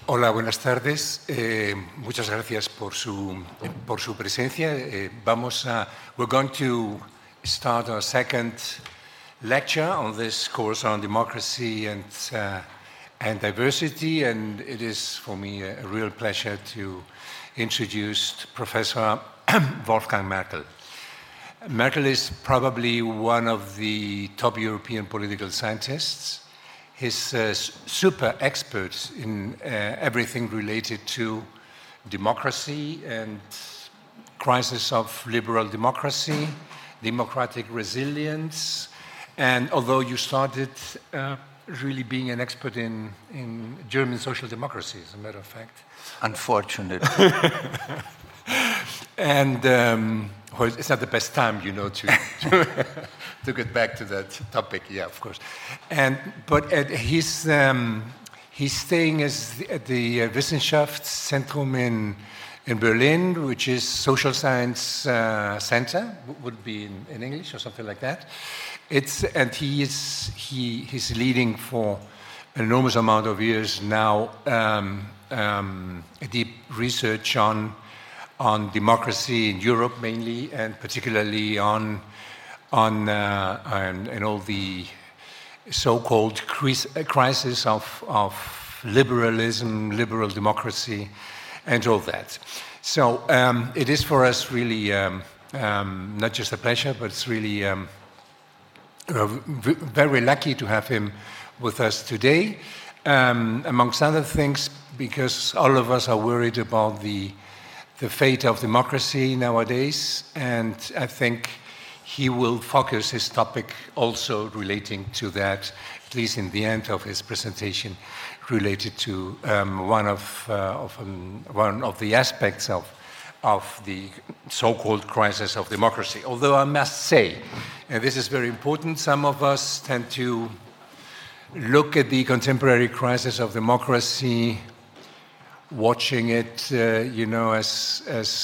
Hola, buenas tardes. Muchas gracias por su presencia. We're going to start our second lecture on this course on democracy and diversity, and it is for me a real pleasure to introduce Professor Wolfgang Merkel. Merkel is probably one of the top European political scientists. He's super expert in everything related to democracy and crisis of liberal democracy, democratic resilience. And although you started really being an expert in German social democracy, as a matter of fact. Unfortunately. And well, it's not the best time, you know, to get back to that topic. Yeah, of course. But he's staying at the Wissenschaftszentrum in Berlin, which is social science center, would be in English or something like that. He's leading for an enormous amount of years now deep research on democracy in Europe mainly, and particularly on all the so-called crisis of liberalism, liberal democracy, and all that. So it is for us really not just a pleasure, but it's really very lucky to have him with us today, amongst other things, because all of us are worried about the fate of democracy nowadays, and I think he will focus his topic also relating to that, at least in the end of his presentation, related to one of the aspects of the so-called crisis of democracy. Although I must say, and this is very important, some of us tend to look at the contemporary crisis of democracy, watching it, you know, as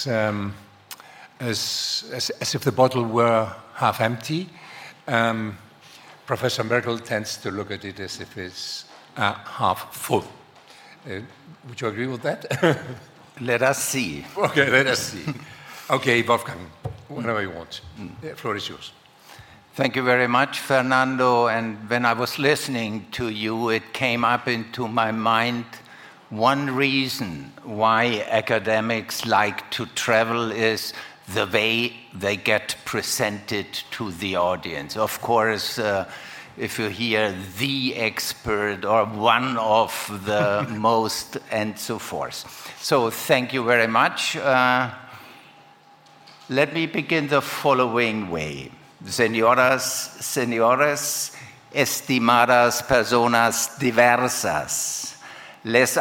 if the bottle were half empty. Professor Merkel tends to look at it as if it's half full. Would you agree with that? Let us see. Okay, let us see. Okay, Wolfgang, whenever you want. The floor is yours. Thank you very much, Fernando. And when I was listening to you, it came up into my mind one reason why academics like to travel is the way they get presented to the audience. Of course, if you hear the expert or one of the most and so forth. So thank you very much. Let me begin the following way. Señoras, señores, estimadas personas diversas, les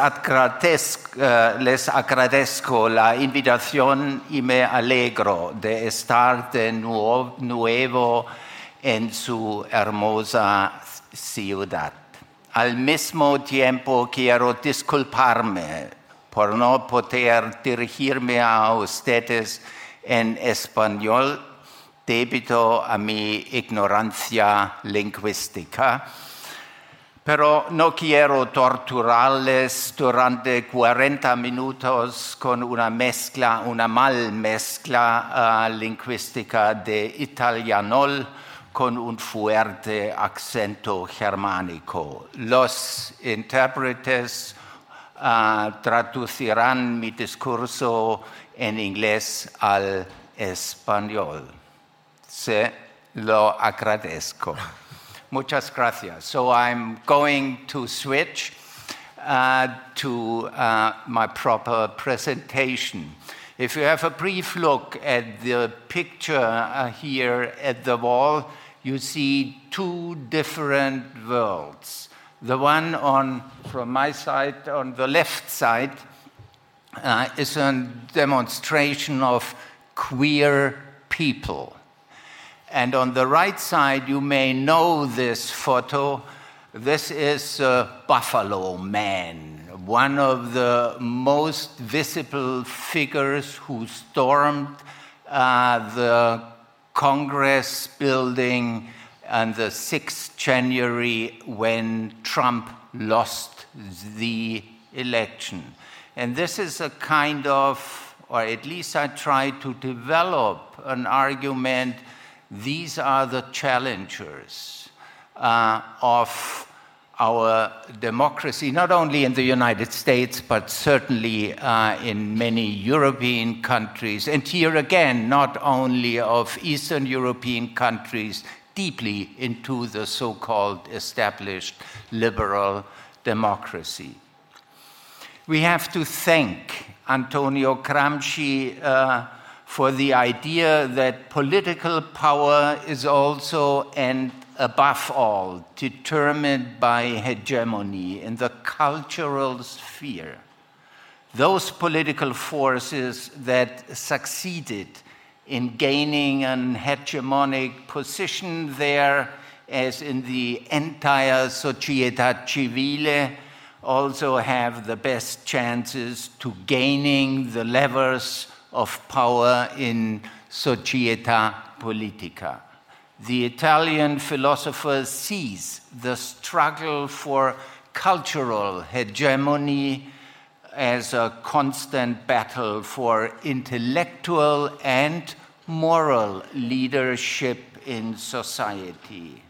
agradezco la invitación y me alegro de estar de nuevo en su hermosa ciudad. Al mismo tiempo quiero disculparme por no poder dirigirme a ustedes en español debido a mi ignorancia lingüística. Pero no quiero torturarles durante 40 minutos con una mal mezcla lingüística de italianol con un fuerte acento germánico. Los intérpretes traducirán mi discurso en inglés al español. Se lo agradezco. Muchas gracias. So I'm going to switch to my proper presentation. If you have a brief look at the picture here at the wall, you see two different worlds. The one from my side, on the left side, is a demonstration of queer people. And on the right side, you may know this photo. This is Buffalo Man, one of the most visible figures who stormed the Congress building on the 6th January when Trump lost the election. And this is a kind of, or at least I try to develop an argument, these are the challengers of our democracy, not only in the United States, but certainly in many European countries. And here again, not only of Eastern European countries, deeply into the so-called established liberal democracy. We have to thank Antonio Gramsci for the idea that political power is also and above all determined by hegemony in the cultural sphere. Those political forces that succeeded in gaining an hegemonic position there, as in the entire Società Civile, also have the best chances to gaining the levers of power in Società Politica. The Italian philosopher sees the struggle for cultural hegemony as a constant battle for intellectual and moral leadership in society.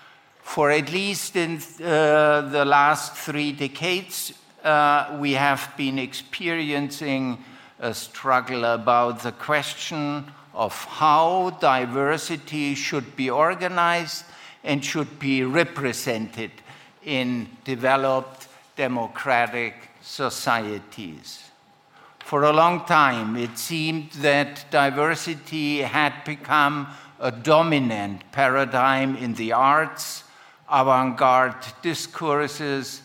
For at least in the last 3 decades, we have been experiencing a struggle about the question of how diversity should be organized and should be represented in developed democratic societies. For a long time, it seemed that diversity had become a dominant paradigm in the arts, avant-garde discourses,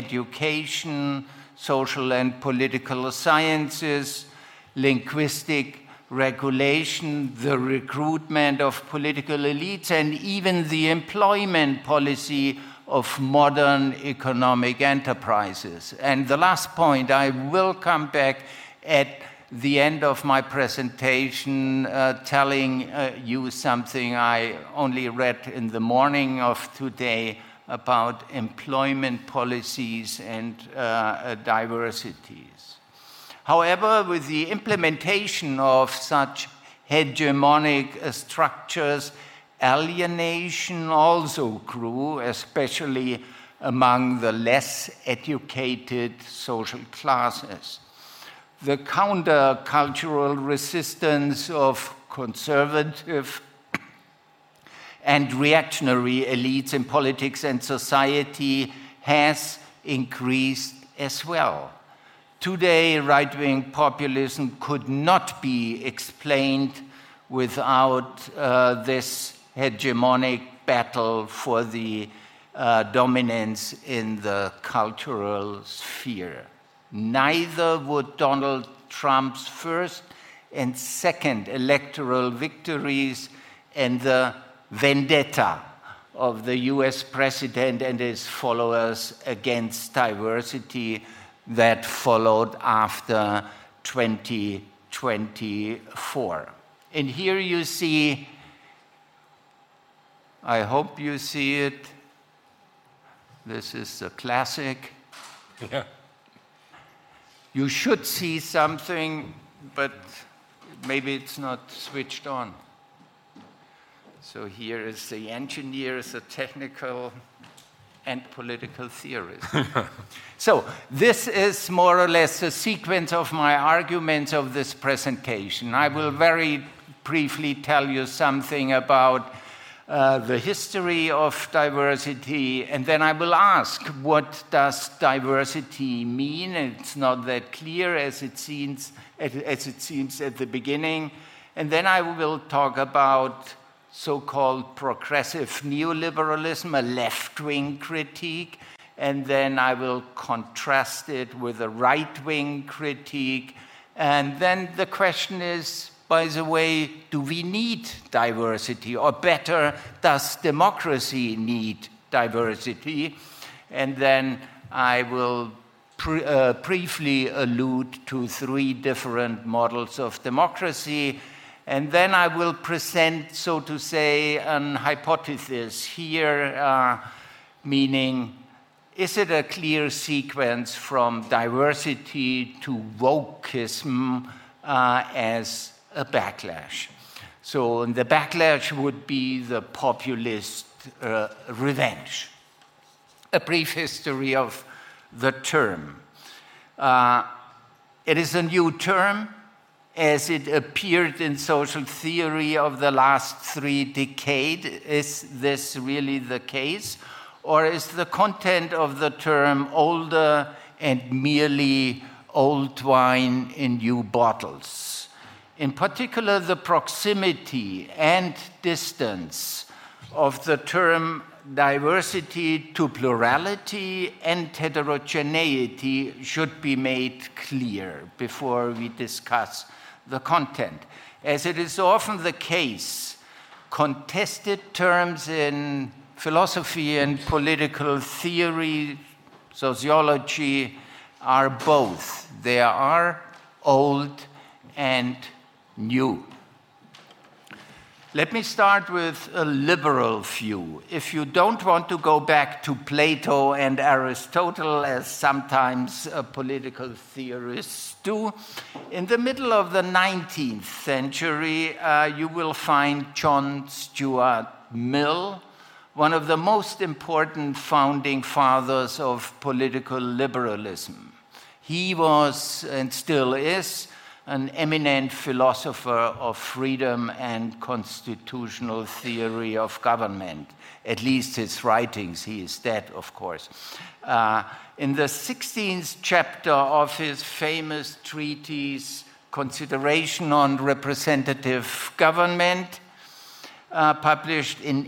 education, social and political sciences, linguistic regulation, the recruitment of political elites, and even the employment policy of modern economic enterprises. And the last point, I will come back at the end of my presentation telling you something I only read in the morning of today about employment policies and diversities. However, with the implementation of such hegemonic structures, alienation also grew, especially among the less educated social classes. The countercultural resistance of conservative and reactionary elites in politics and society has increased as well. Today, right-wing populism could not be explained without this hegemonic battle for the dominance in the cultural sphere. Neither would Donald Trump's first and second electoral victories and the vendetta of the US president and his followers against diversity that followed after 2024. And here you see, I hope you see it, this is a classic. Yeah. You should see something, but maybe it's not switched on. So here is the engineer, is a technical and political theorist. So this is more or less a sequence of my arguments of this presentation. I will very briefly tell you something about the history of diversity, and then I will ask, what does diversity mean? And it's not that clear as it seems at the beginning. And then I will talk about so-called progressive neoliberalism, a left-wing critique, and then I will contrast it with a right-wing critique. And then the question is, by the way, do we need diversity? Or better, does democracy need diversity? And then I will briefly allude to 3 different models of democracy. And then I will present, so to say, an hypothesis here, meaning is it a clear sequence from diversity to wokeism as a backlash? So the backlash would be the populist revenge. A brief history of the term. It is a new term as it appeared in social theory of the last 3 decades. Is this really the case? Or is the content of the term older and merely old wine in new bottles? In particular, the proximity and distance of the term diversity to plurality and heterogeneity should be made clear before we discuss the content. As it is often the case, contested terms in philosophy and political theory, sociology, are both. They are old and new. Let me start with a liberal view. If you don't want to go back to Plato and Aristotle, as sometimes political theorists do, in the middle of the 19th century, you will find John Stuart Mill, one of the most important founding fathers of political liberalism. He was, and still is, an eminent philosopher of freedom and constitutional theory of government, at least his writings. He is dead, of course. In the 16th chapter of his famous treatise, Consideration on Representative Government, published in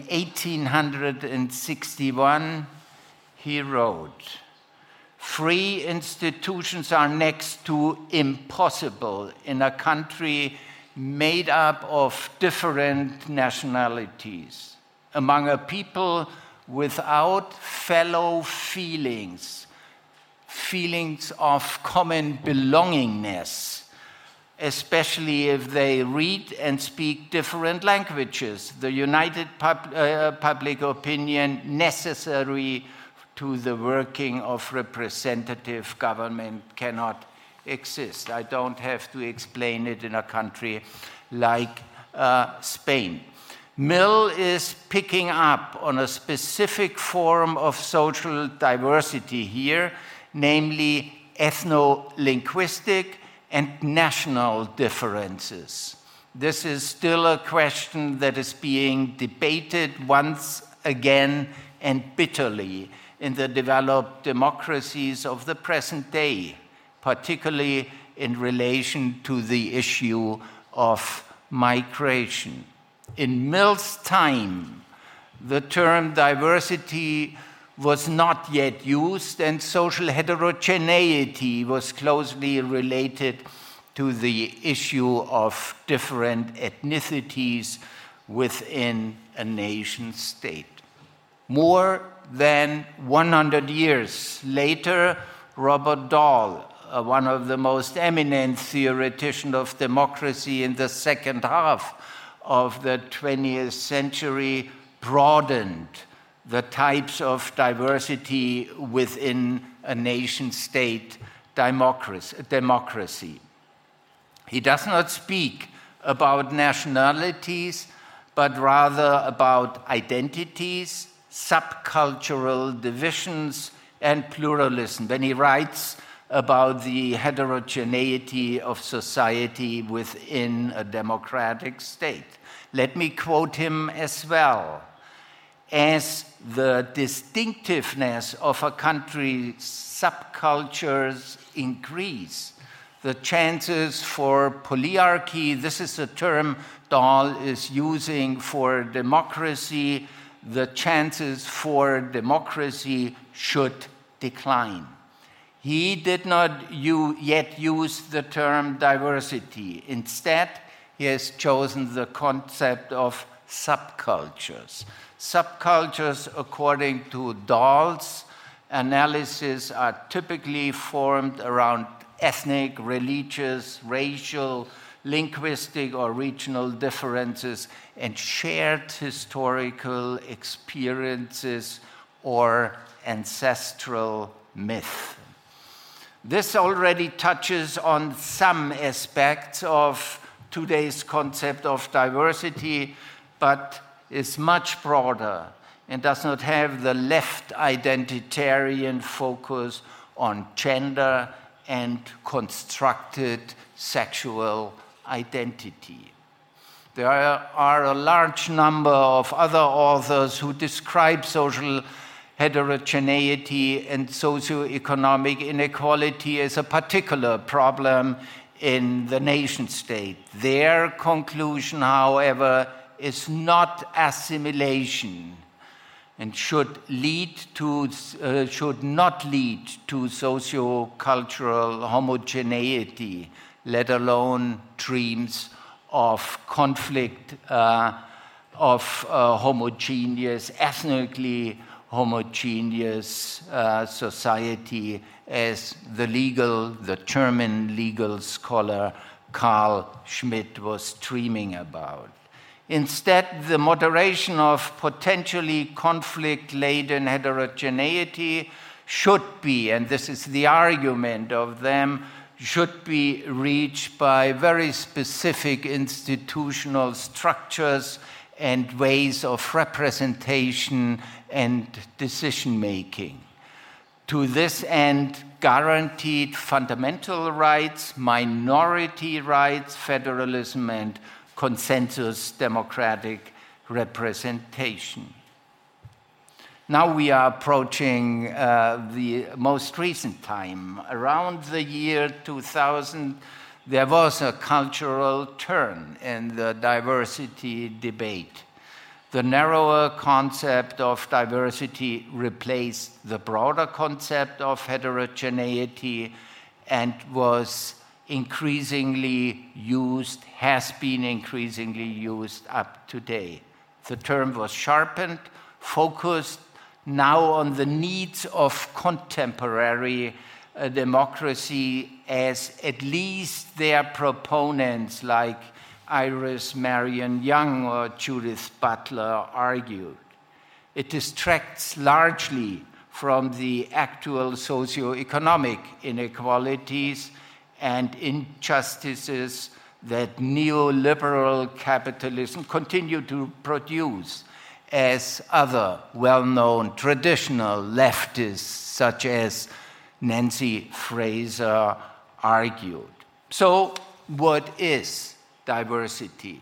1861, he wrote, "Free institutions are next to impossible in a country made up of different nationalities, among a people without fellow feelings, feelings of common belongingness, especially if they read and speak different languages. The united public opinion necessary to the working of representative government cannot exist." I don't have to explain it in a country like Spain. Mill is picking up on a specific form of social diversity here, namely ethno-linguistic and national differences. This is still a question that is being debated once again and bitterly in the developed democracies of the present day, particularly in relation to the issue of migration. In Mill's time, the term diversity was not yet used, and social heterogeneity was closely related to the issue of different ethnicities within a nation state. More than 100 years later, Robert Dahl, one of the most eminent theoreticians of democracy in the second half of the 20th century, broadened the types of diversity within a nation-state democracy. He does not speak about nationalities, but rather about identities, subcultural divisions, and pluralism when he writes about the heterogeneity of society within a democratic state. Let me quote him as well. "As the distinctiveness of a country's subcultures increase, the chances for polyarchy," this is a term Dahl is using for democracy, "the chances for democracy should decline." He did not yet use the term diversity. Instead, he has chosen the concept of subcultures. Subcultures, according to Dahl's analysis, are typically formed around ethnic, religious, racial, linguistic, or regional differences and shared historical experiences or ancestral myth. This already touches on some aspects of today's concept of diversity, but is much broader and does not have the left identitarian focus on gender and constructed sexual identity. There are a large number of other authors who describe social heterogeneity and socioeconomic inequality as a particular problem in the nation state. Their conclusion, however, is not assimilation and should not lead to socio-cultural homogeneity, let alone dreams of conflict of homogeneous, ethnically homogeneous society, as the German legal scholar Carl Schmitt was dreaming about. Instead, the moderation of potentially conflict-laden heterogeneity should be, and this is the argument of them, should be reached by very specific institutional structures and ways of representation and decision-making. To this end, guaranteed fundamental rights, minority rights, federalism, and consensus democratic representation. Now we are approaching the most recent time. Around the year 2000, there was a cultural turn in the diversity debate. The narrower concept of diversity replaced the broader concept of heterogeneity and was increasingly used, has been increasingly used up to date. The term was sharpened, focused now on the needs of contemporary democracy, as at least their proponents like Iris Marion Young or Judith Butler argued. It distracts largely from the actual socioeconomic inequalities and injustices that neoliberal capitalism continue to produce, as other well-known traditional leftists such as Nancy Fraser argued. So, what is diversity?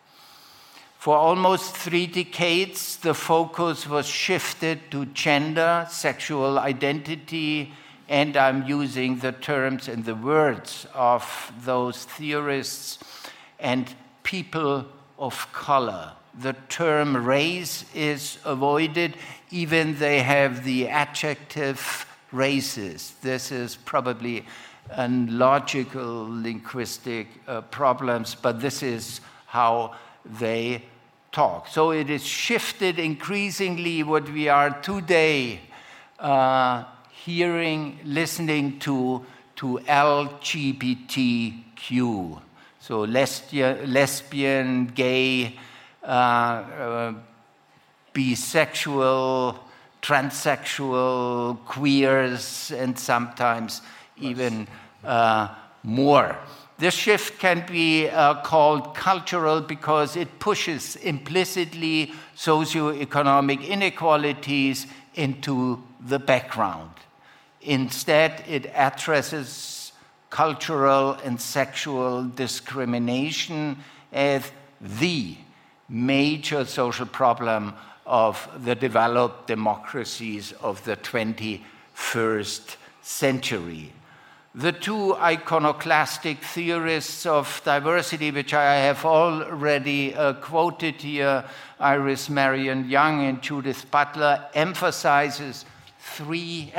For almost 3 decades, the focus was shifted to gender, sexual identity, and I'm using the terms and the words of those theorists, and people of color. The term race is avoided, even they have the adjective racist. This is probably a logical linguistic problems, but this is how they talk. So it is shifted increasingly what we are today listening to LGBTQ. So lesbian, gay, bisexual, transsexual, queers, and sometimes even more. This shift can be called cultural because it pushes implicitly socioeconomic inequalities into the background. Instead, it addresses cultural and sexual discrimination as the major social problem of the developed democracies of the 21st century. The two iconoclastic theorists of diversity, which I have already quoted here, Iris Marion Young and Judith Butler, emphasize three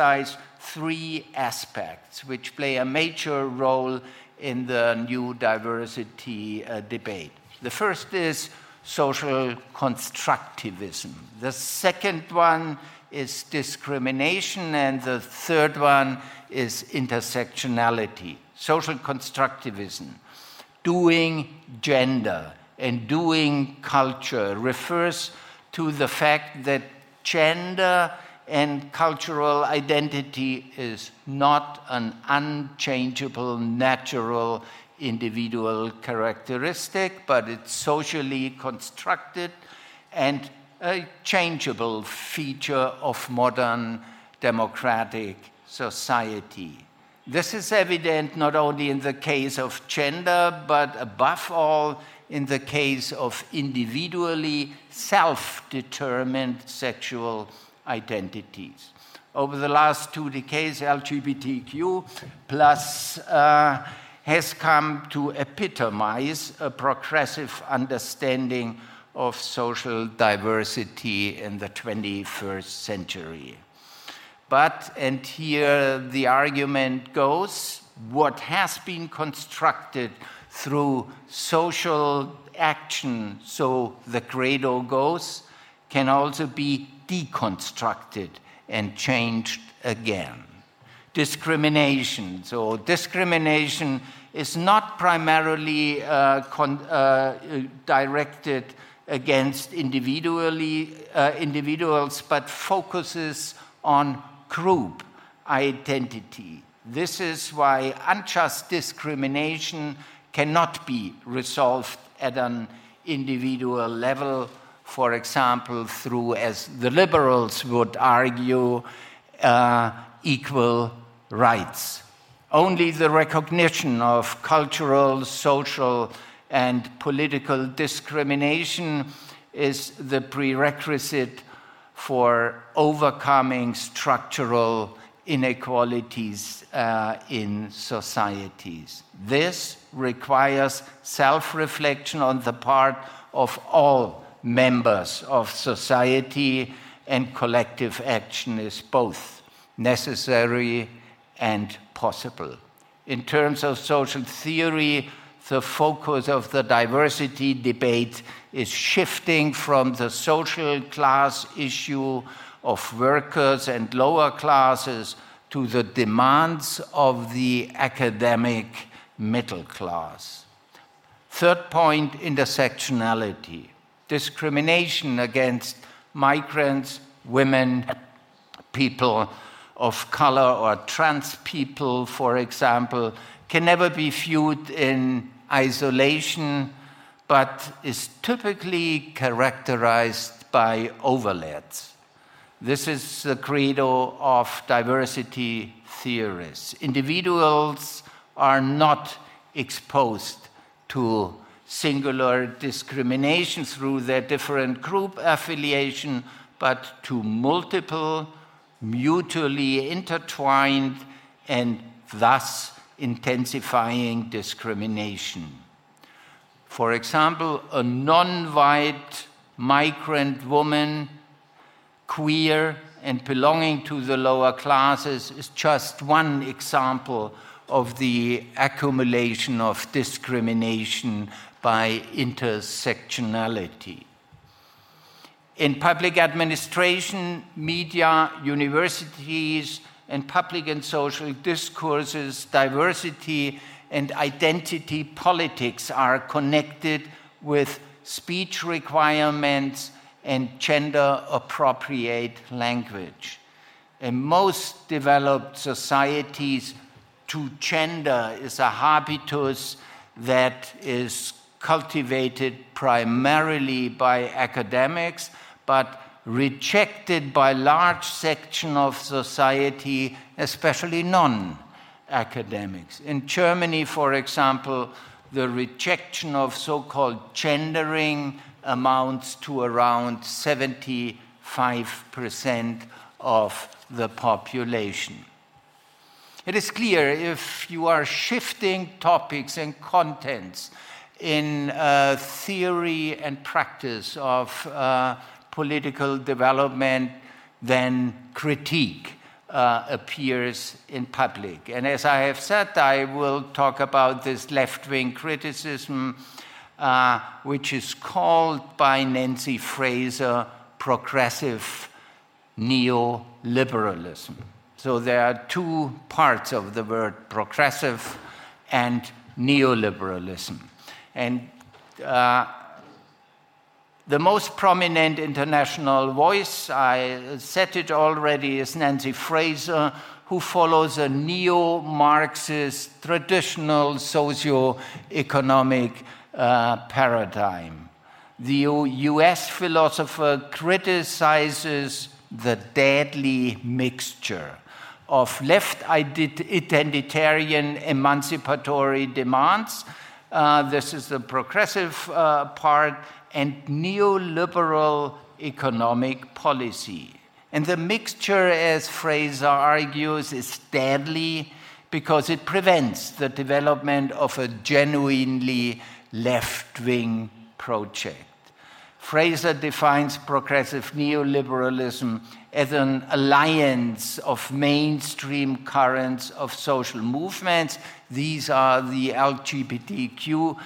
aspects which play a major role in the new diversity debate. The first is social constructivism. The second one is discrimination, and the third one is intersectionality. Social constructivism, doing gender and doing culture, refers to the fact that gender and cultural identity is not an unchangeable, natural, individual characteristic, but it's socially constructed and a changeable feature of modern democratic society. This is evident not only in the case of gender, but above all in the case of individually self-determined sexual identities. Over the last 2 decades, LGBTQ plus has come to epitomize a progressive understanding of social diversity in the 21st century. But, and here the argument goes, what has been constructed through social action, so the credo goes, can also be deconstructed and changed again. Discrimination. So discrimination is not primarily directed against individuals, but focuses on group identity. This is why unjust discrimination cannot be resolved at an individual level, for example, through, as the liberals would argue, equal rights. Only the recognition of cultural, social, and political discrimination is the prerequisite for overcoming structural inequalities in societies. This requires self-reflection on the part of all members of society, and collective action is both necessary and possible. In terms of social theory, the focus of the diversity debate is shifting from the social class issue of workers and lower classes to the demands of the academic middle class. Third point, intersectionality. Discrimination against migrants, women, people of color, or trans people, for example, can never be viewed in isolation, but is typically characterized by overlaps. This is the credo of diversity theorists. Individuals are not exposed to singular discrimination through their different group affiliation, but to multiple, mutually intertwined, and thus intensifying discrimination. For example, a non-white migrant woman, queer and belonging to the lower classes, is just one example of the accumulation of discrimination by intersectionality. In public administration, media, universities, and public and social discourses, diversity and identity politics are connected with speech requirements and gender-appropriate language. In most developed societies, to gender is a habitus that is cultivated primarily by academics, but rejected by large sections of society, especially non-academics. In Germany, for example, the rejection of so-called gendering amounts to around 75% of the population. It is clear if you are shifting topics and contents in theory and practice of political development, then critique appears in public. And as I have said, I will talk about this left-wing criticism, which is called by Nancy Fraser progressive neoliberalism. So there are two parts of the word progressive and neoliberalism. And The most prominent international voice, I said it already, is Nancy Fraser, who follows a neo-Marxist traditional socio-economic paradigm. The US philosopher criticizes the deadly mixture of left identitarian emancipatory demands, this is the progressive part, and neoliberal economic policy. And the mixture, as Fraser argues, is deadly because it prevents the development of a genuinely left-wing project. Fraser defines progressive neoliberalism as an alliance of mainstream currents of social movements. These are the LGBTQ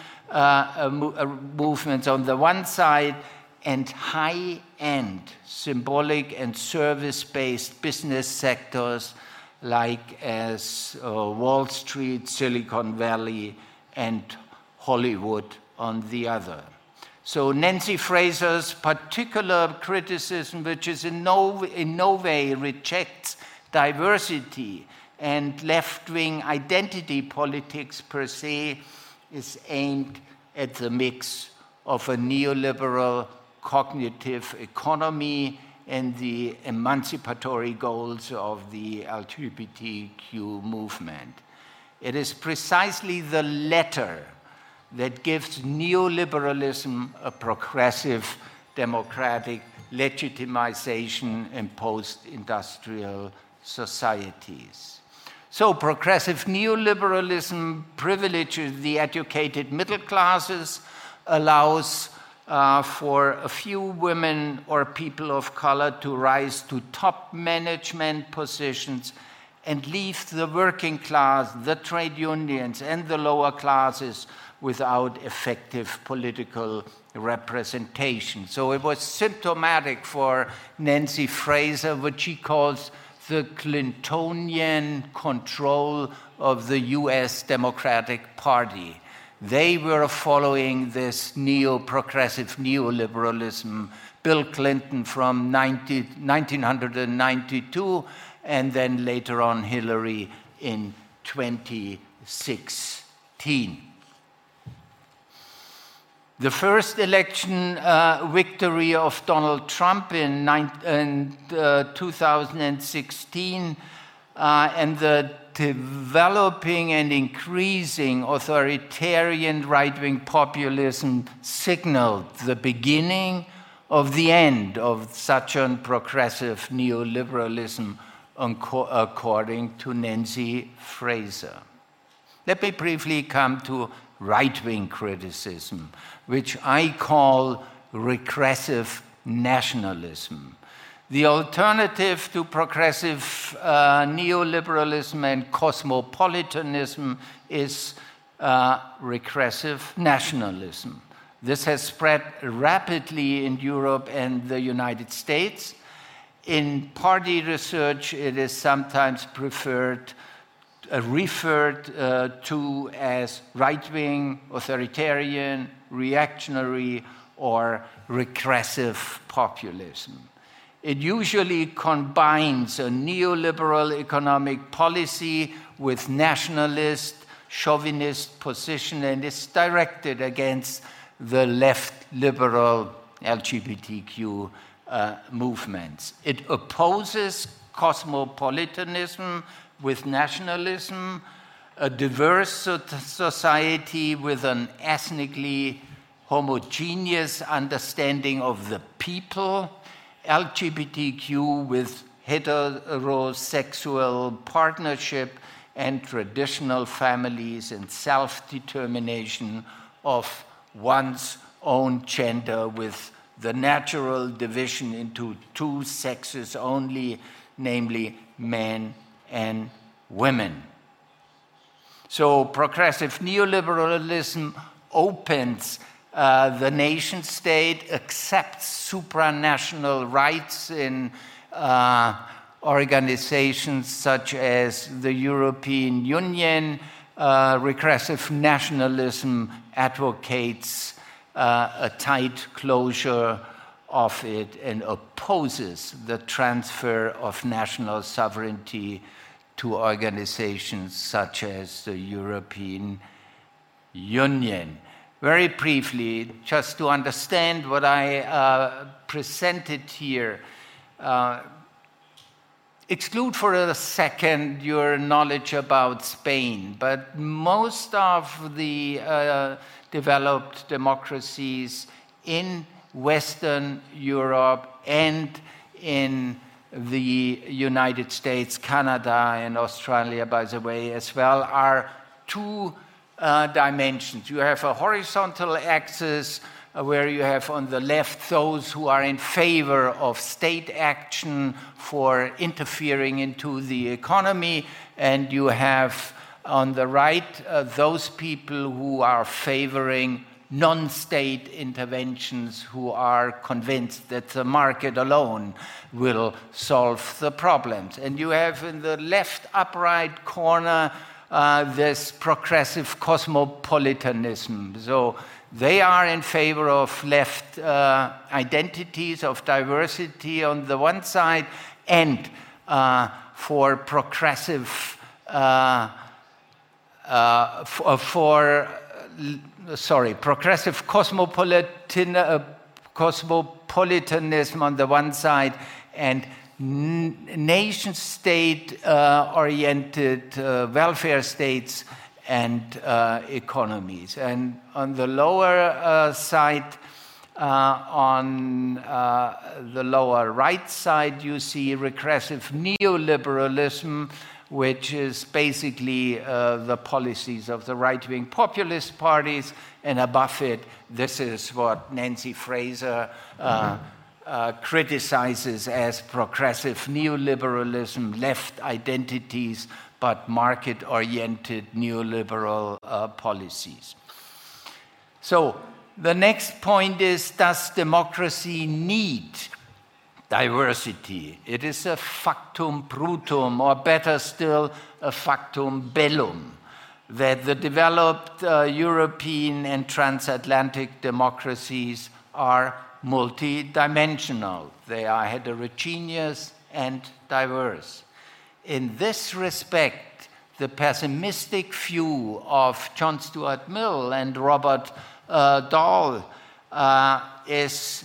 movements on the one side, and high-end symbolic and service-based business sectors like as Wall Street, Silicon Valley, and Hollywood on the other. So Nancy Fraser's particular criticism, which is in no way rejects diversity and left-wing identity politics per se, is aimed at the mix of a neoliberal cognitive economy and the emancipatory goals of the LGBTQ movement. It is precisely the latter that gives neoliberalism a progressive democratic legitimization in post-industrial societies. So progressive neoliberalism privileges the educated middle classes, allows for a few women or people of color to rise to top management positions and leave the working class, the trade unions, and the lower classes without effective political representation. So it was symptomatic for Nancy Fraser, what she calls the Clintonian control of the US Democratic Party. They were following this progressive neoliberalism, Bill Clinton from 1992, and then later on Hillary in 2016. The first election victory of Donald Trump in 2016 and the developing and increasing authoritarian right-wing populism signaled the beginning of the end of such a progressive neoliberalism, according to Nancy Fraser. Let me briefly come to right-wing criticism, which I call regressive nationalism. The alternative to progressive neoliberalism and cosmopolitanism is regressive nationalism. This has spread rapidly in Europe and the United States. In party research, it is sometimes referred to as right-wing, authoritarian, reactionary, or regressive populism. It usually combines a neoliberal economic policy with nationalist, chauvinist position, and is directed against the left liberal LGBTQ movements. It opposes cosmopolitanism with nationalism, a diverse society with an ethnically homogeneous understanding of the people, LGBTQ with heterosexual partnership and traditional families and self-determination of one's own gender with the natural division into two sexes only, namely men and women. So progressive neoliberalism opens the nation state, accepts supranational rights in organizations such as the European Union. Regressive nationalism advocates a tight closure of it and opposes the transfer of national sovereignty to organizations such as the European Union. Very briefly, just to understand what I presented here, exclude for a second your knowledge about Spain, but most of the developed democracies in Western Europe and in the United States, Canada, and Australia, by the way, as well, are two dimensions. You have a horizontal axis where you have on the left those who are in favor of state action for interfering into the economy, and you have on the right those people who are favoring non-state interventions, who are convinced that the market alone will solve the problems. And you have in the left upright corner this progressive cosmopolitanism. So they are in favor of left identities, of diversity on the one side, and for progressive progressive cosmopolitanism on the one side, and nation-state oriented welfare states and economies. And on the lower side, on the lower right side, you see regressive neoliberalism, which is basically the policies of the right-wing populist parties, and above it, this is what Nancy Fraser criticizes as progressive neoliberalism, left identities, but market-oriented neoliberal policies. So the next point is, does democracy need diversity? It is a factum brutum, or better still, a factum bellum, that the developed European and transatlantic democracies are multidimensional. They are heterogeneous and diverse. In this respect, the pessimistic view of John Stuart Mill and Robert Dahl is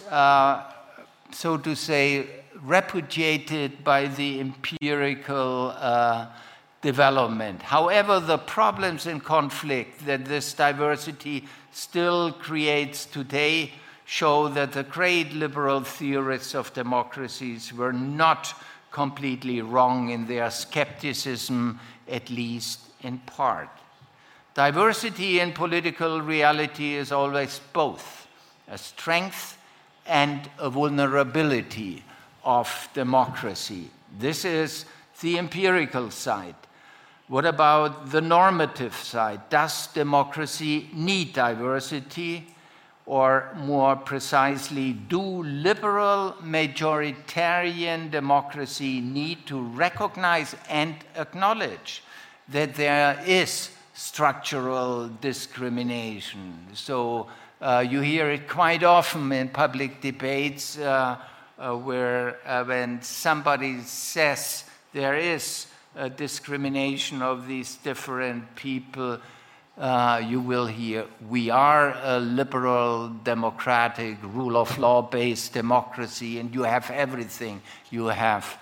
so to say, repudiated by the empirical development. However, the problems and conflict that this diversity still creates today show that the great liberal theorists of democracies were not completely wrong in their skepticism, at least in part. Diversity in political reality is always both a strength and a vulnerability of democracy. This is the empirical side. What about the normative side? Does democracy need diversity? Or more precisely, do liberal majoritarian democracy need to recognize and acknowledge that there is structural discrimination? So you hear it quite often in public debates where when somebody says there is a discrimination of these different people, you will hear, we are a liberal, democratic, rule of law based democracy, and you have everything. You have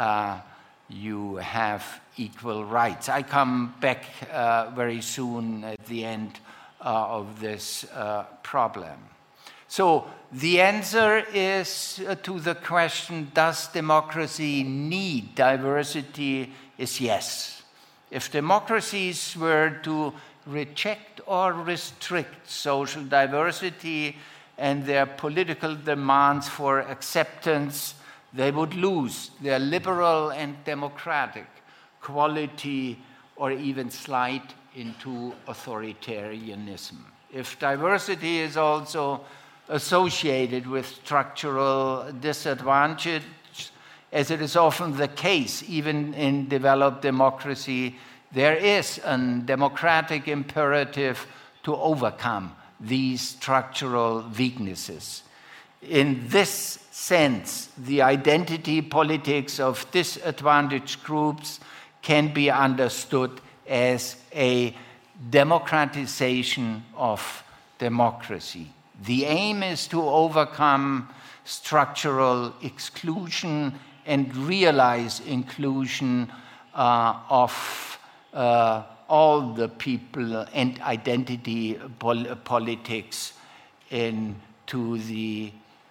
equal rights. I come back very soon at the end of this problem. So the answer is to the question, does democracy need diversity, is yes. If democracies were to reject or restrict social diversity and their political demands for acceptance, they would lose their liberal and democratic quality or even slide into authoritarianism. If diversity is also associated with structural disadvantage, as it is often the case even in developed democracy, there is a democratic imperative to overcome these structural weaknesses. In this sense, the identity politics of disadvantaged groups can be understood as a democratization of democracy. The aim is to overcome structural exclusion and realize inclusion of all the people and identity politics into the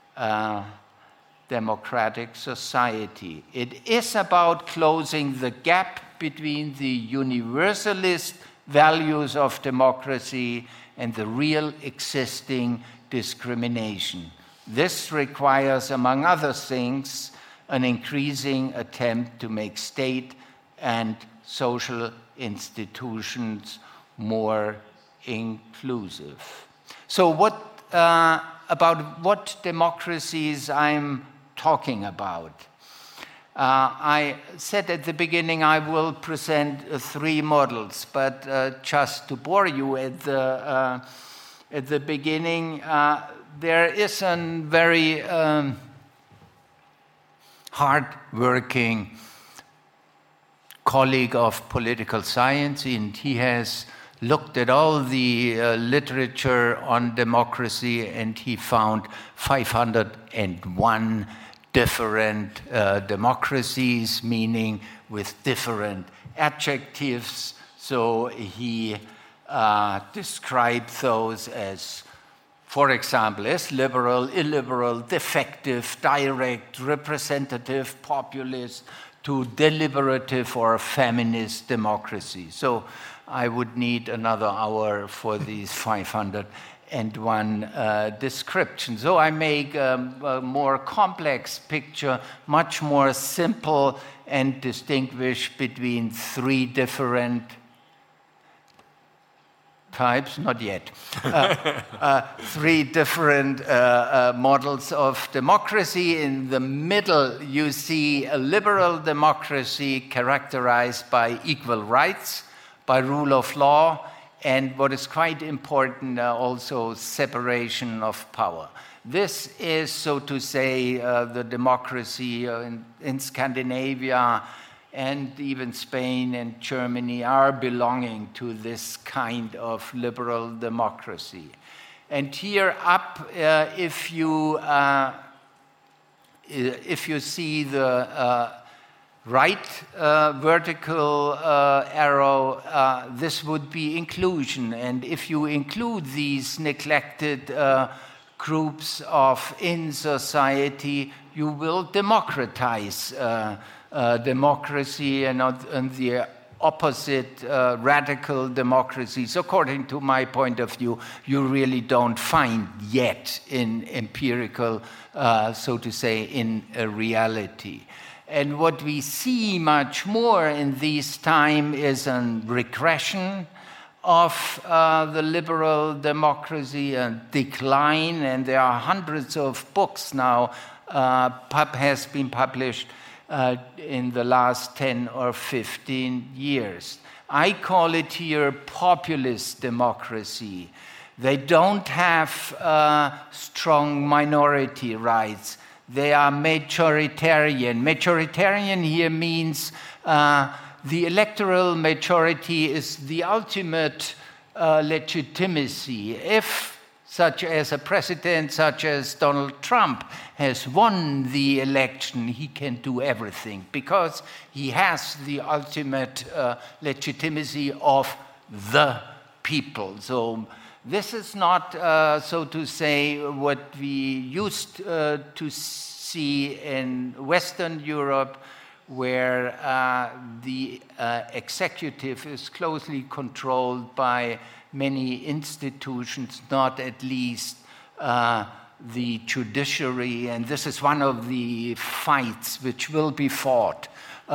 democratic society. It is about closing the gap between the universalist values of democracy and the real existing discrimination. This requires, among other things, an increasing attempt to make state and social institutions more inclusive. So about what democracies I'm talking about? I said at the beginning I will present 3 models, but just to bore you at the beginning, there is a very hard-working colleague of political science, and he has looked at all the literature on democracy, and he found 501 different democracies, meaning with different adjectives. So he described those as, for example, as liberal, illiberal, defective, direct, representative, populist, to deliberative or feminist democracy. So I would need another hour for these 501 descriptions. So I make a more complex picture, much more simple, and distinguish between 3 different types, not yet, 3 different models of democracy. In the middle, you see a liberal democracy characterized by equal rights, by rule of law, and what is quite important, also separation of power. This is, so to say, the democracy in Scandinavia, and even Spain and Germany are belonging to this kind of liberal democracy. And here up, if you see the right vertical arrow, this would be inclusion. And if you include these neglected groups in society, you will democratize democracy, and the opposite radical democracies, according to my point of view, you really don't find yet in empirical, so to say, in a reality. And what we see much more in this time is a regression of the liberal democracy, a decline, and there are hundreds of books now has been published in the last 10 or 15 years. I call it here populist democracy. They don't have strong minority rights. They are majoritarian. Majoritarian here means the electoral majority is the ultimate legitimacy. If such as a president such as Donald Trump has won the election, he can do everything because he has the ultimate legitimacy of the people. So this is not, so to say, what we used to see in Western Europe, where the executive is closely controlled by many institutions, not at least the judiciary. And this is one of the fights which will be fought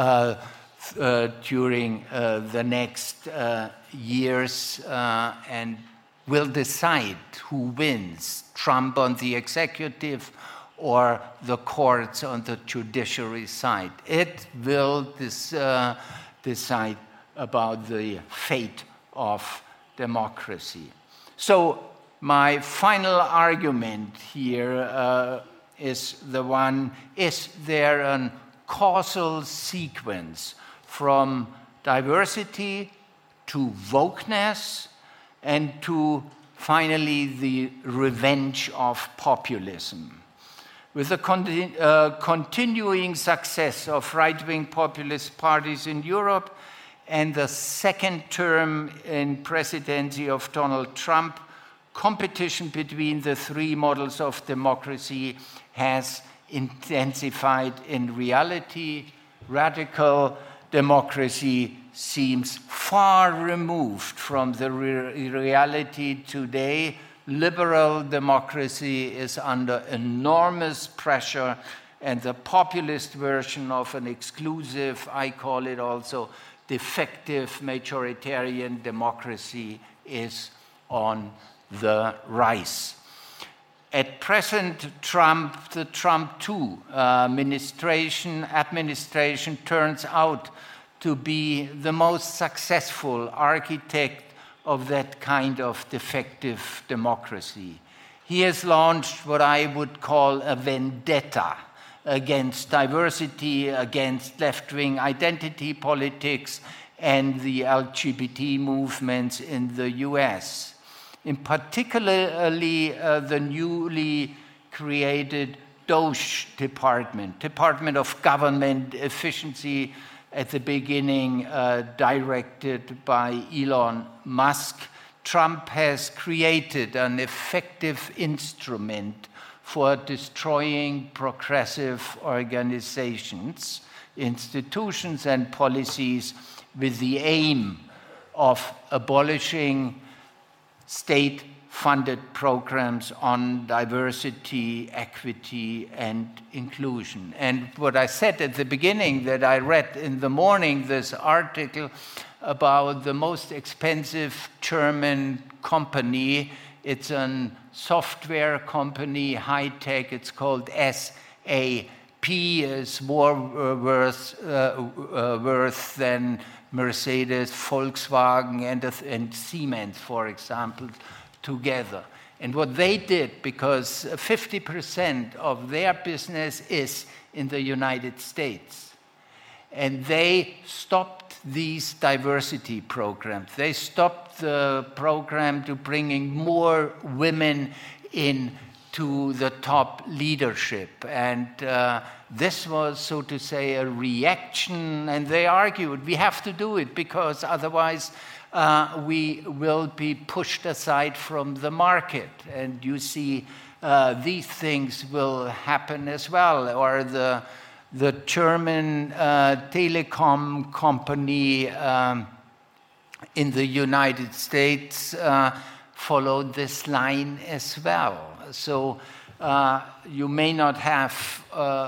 during the next years and will decide who wins, Trump on the executive or the courts on the judiciary side. It will decide about the fate of democracy. So My final argument here is the one, is there a causal sequence from diversity to wokeness and to finally the revenge of populism? With the continuing success of right-wing populist parties in Europe and the second term in presidency of Donald Trump, competition between the three models of democracy has intensified. In reality, radical democracy seems far removed from the reality today. Liberal democracy is under enormous pressure, and the populist version of an exclusive, I call it also defective majoritarian democracy, is on the rise. At present, the Trump II administration turns out to be the most successful architect of that kind of defective democracy. He has launched what I would call a vendetta against diversity, against left-wing identity politics, and the LGBT movements in the US. In particularly the newly created DOGE Department of Government Efficiency, at the beginning directed by Elon Musk. Trump has created an effective instrument for destroying progressive organizations, institutions, and policies with the aim of abolishing state-funded programs on diversity, equity, and inclusion. And what I said at the beginning, that I read in the morning this article about the most expensive German company. It's a software company, high-tech. It's called SAP. It's more worth than Mercedes, Volkswagen, and Siemens, for example, together. And what they did, because 50% of their business is in the United States, and they stopped these diversity programs. They stopped the program to bringing more women into the top leadership. And this was, so to say, a reaction, and they argued we have to do it because otherwise we will be pushed aside from the market. And you see these things will happen as well. Or the German telecom company in the United States followed this line as well. So you may not have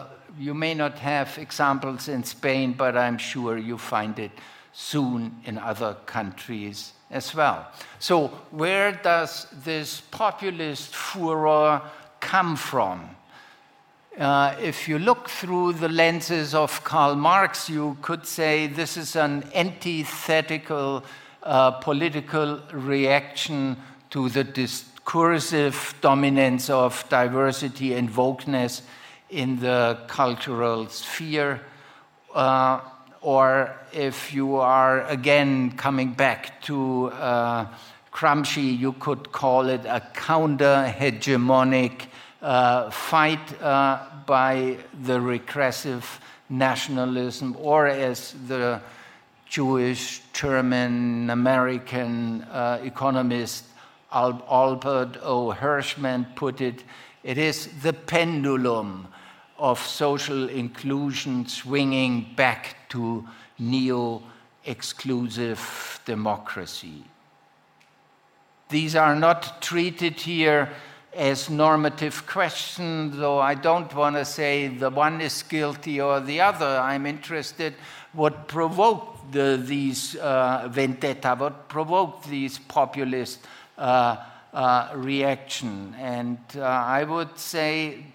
examples in Spain, but I'm sure you find it soon in other countries as well. So where does this populist furor come from? If you look through the lenses of Karl Marx, you could say this is an antithetical political reaction to the discursive dominance of diversity and wokeness in the cultural sphere. Or if you are again coming back to Gramsci, you could call it a counter-hegemonic fight by the regressive nationalism, or as the Jewish, German, American economist Albert O. Hirschman put it, it is the pendulum of social inclusion swinging back to neo-exclusive democracy. These are not treated here as normative questions, though I don't want to say the one is guilty or the other. I'm interested what provoked these vendetta, what provoked these populist reaction. And I would say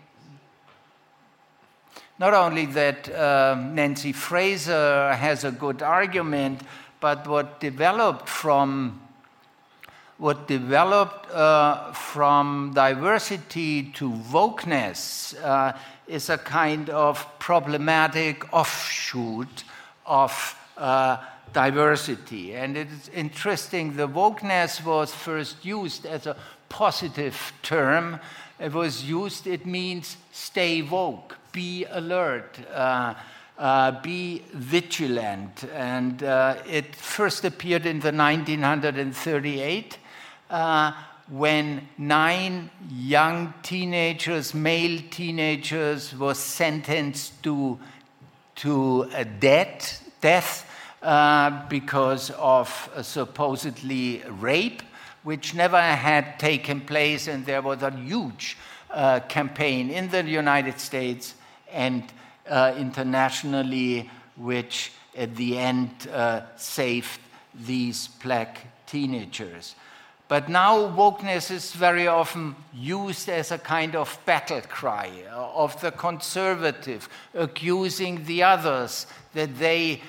not only that Nancy Fraser has a good argument, but what developed from what developed from diversity to wokeness is a kind of problematic offshoot of diversity. And it is interesting, the wokeness was first used as a positive term. It was used, it means stay woke, be alert, be vigilant. And it first appeared in the 1938 when 9 young teenagers, male teenagers, were sentenced to a death because of supposedly rape, which never had taken place, and there was a huge campaign in the United States and internationally, which at the end saved these black teenagers. But now wokeness is very often used as a kind of battle cry of the conservative, accusing the others that they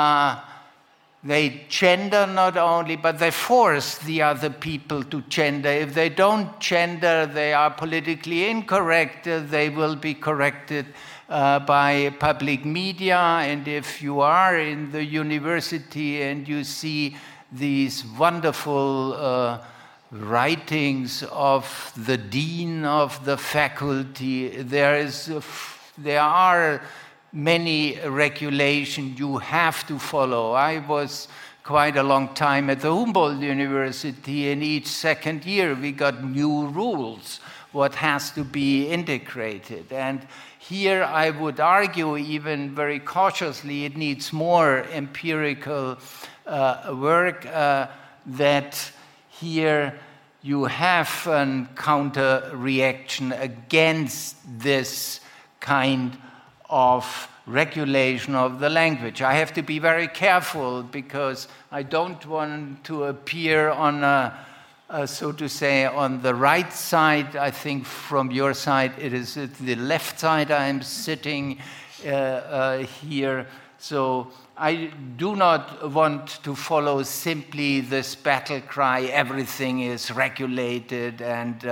gender not only, but they force the other people to gender. If they don't gender, they are politically incorrect. They will be corrected by public media. And if you are in the university and you see these wonderful writings of the dean of the faculty, there are many regulations you have to follow. I was quite a long time at the Humboldt University, and each second year we got new rules, what has to be integrated. And here I would argue, even very cautiously, it needs more empirical work, that here you have a counter-reaction against this kind of regulation of the language. I have to be very careful because I don't want to appear on so to say, on the right side. I think from your side it is at the left side I'm sitting here. So I do not want to follow simply this battle cry, everything is regulated, and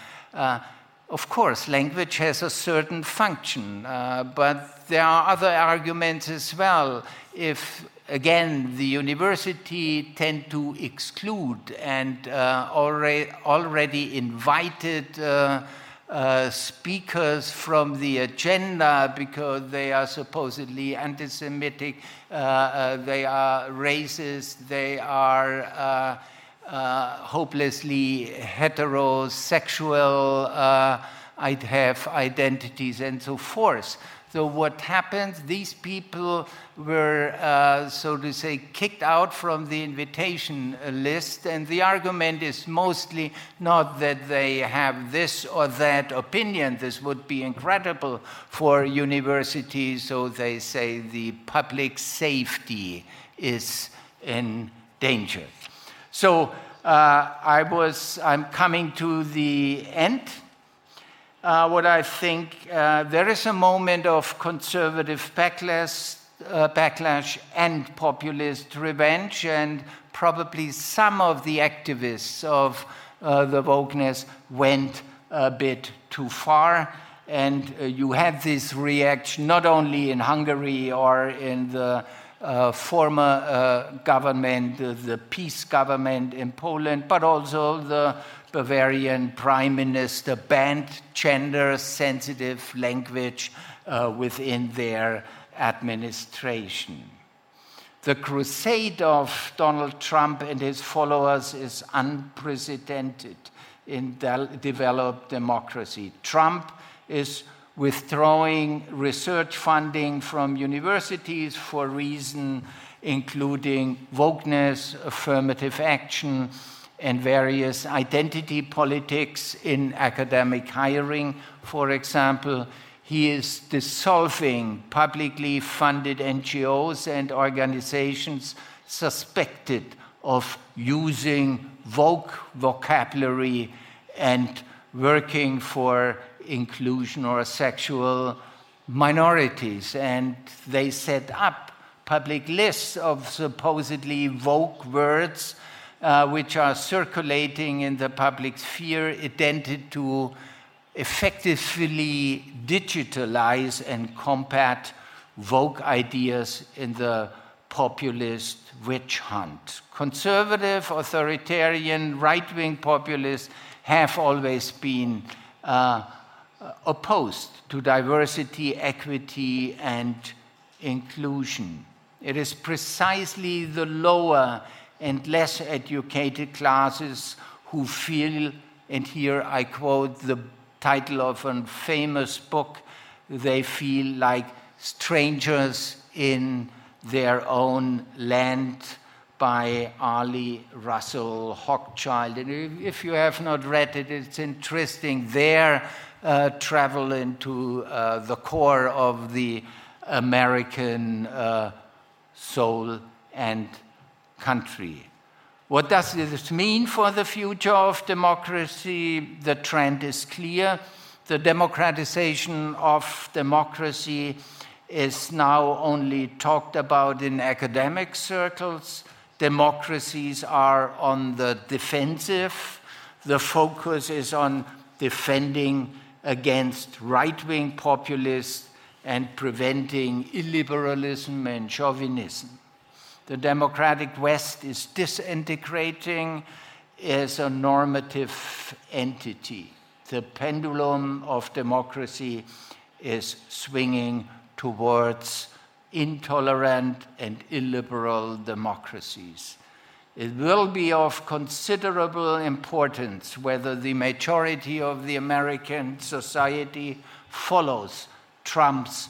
of course, language has a certain function, but there are other arguments as well. If, again, the university tend to exclude and already invited speakers from the agenda because they are supposedly anti-Semitic, they are racist, they are hopelessly heterosexual, I'd have identities and so forth. So what happens, these people were, so to say, kicked out from the invitation list, and the argument is mostly not that they have this or that opinion. This would be incredible for universities, so they say the public safety is in danger. So I'm coming to the end. What I think, there is a moment of conservative backlash and populist revenge, and probably some of the activists of the wokeness went a bit too far. And you had this reaction not only in Hungary or in the former government, the peace government in Poland, but also the Bavarian prime minister banned gender-sensitive language within their administration. The crusade of Donald Trump and his followers is unprecedented in developed democracy. Trump is withdrawing research funding from universities for reasons including wokeness, affirmative action, and various identity politics in academic hiring. For example, he is dissolving publicly funded NGOs and organizations suspected of using woke vocabulary and working for inclusion or sexual minorities. And they set up public lists of supposedly woke words which are circulating in the public sphere, intended to effectively digitalize and combat woke ideas in the populist witch hunt. Conservative, authoritarian, right-wing populists have always been opposed to diversity, equity, and inclusion. It is precisely the lower and less educated classes who feel, and here I quote the title of a famous book, they feel like strangers in their own land by Ali Russell Hochschild. And if you have not read it, it's interesting. Their travel into the core of the American soul and country. What does this mean for the future of democracy? The trend is clear. The democratization of democracy is now only talked about in academic circles. Democracies are on the defensive. The focus is on defending against right-wing populists and preventing illiberalism and chauvinism. The democratic West is disintegrating as a normative entity. The pendulum of democracy is swinging towards intolerant and illiberal democracies. It will be of considerable importance whether the majority of the American society follows Trump's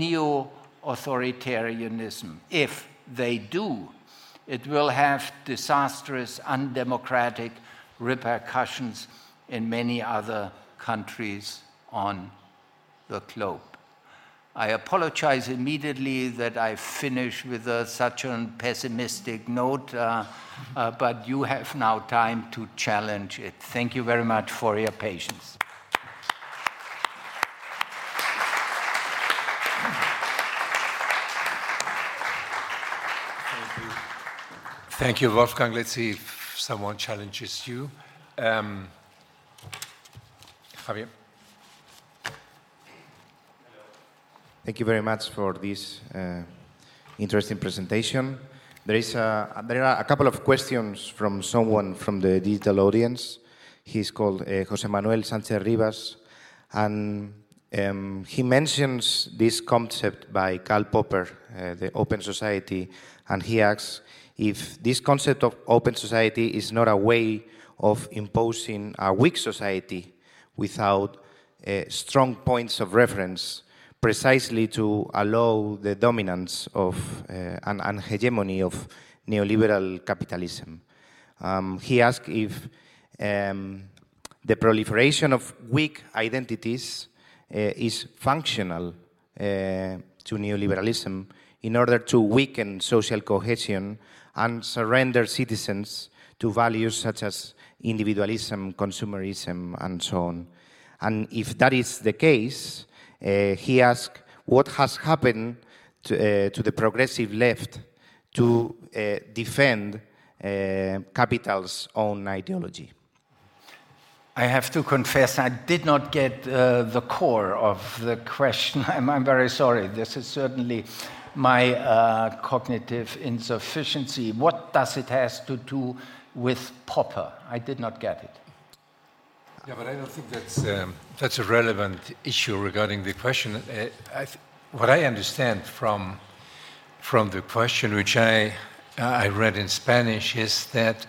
neo-authoritarianism. If they do, it will have disastrous, undemocratic repercussions in many other countries on the globe. I apologize immediately that I finish with such a pessimistic note, but you have now time to challenge it. Thank you very much for your patience. Thank you, Wolfgang. Let's see if someone challenges you. Javier. Thank you very much for this interesting presentation. There are a couple of questions from someone from the digital audience. He's called Jose Manuel Sanchez Rivas, and he mentions this concept by Karl Popper, the Open Society, and he asks if this concept of open society is not a way of imposing a weak society without strong points of reference, precisely to allow the dominance of and hegemony of neoliberal capitalism. He asked if the proliferation of weak identities is functional to neoliberalism in order to weaken social cohesion and surrender citizens to values such as individualism, consumerism, and so on. And if that is the case, he asked what has happened to the progressive left to defend capital's own ideology. I have to confess, I did not get the core of the question. I'm very sorry. This is certainly my cognitive insufficiency. What does it have to do with Popper? I did not get it. Yeah, but I don't think that's a relevant issue regarding the question. What I understand from the question, which I read in Spanish, is that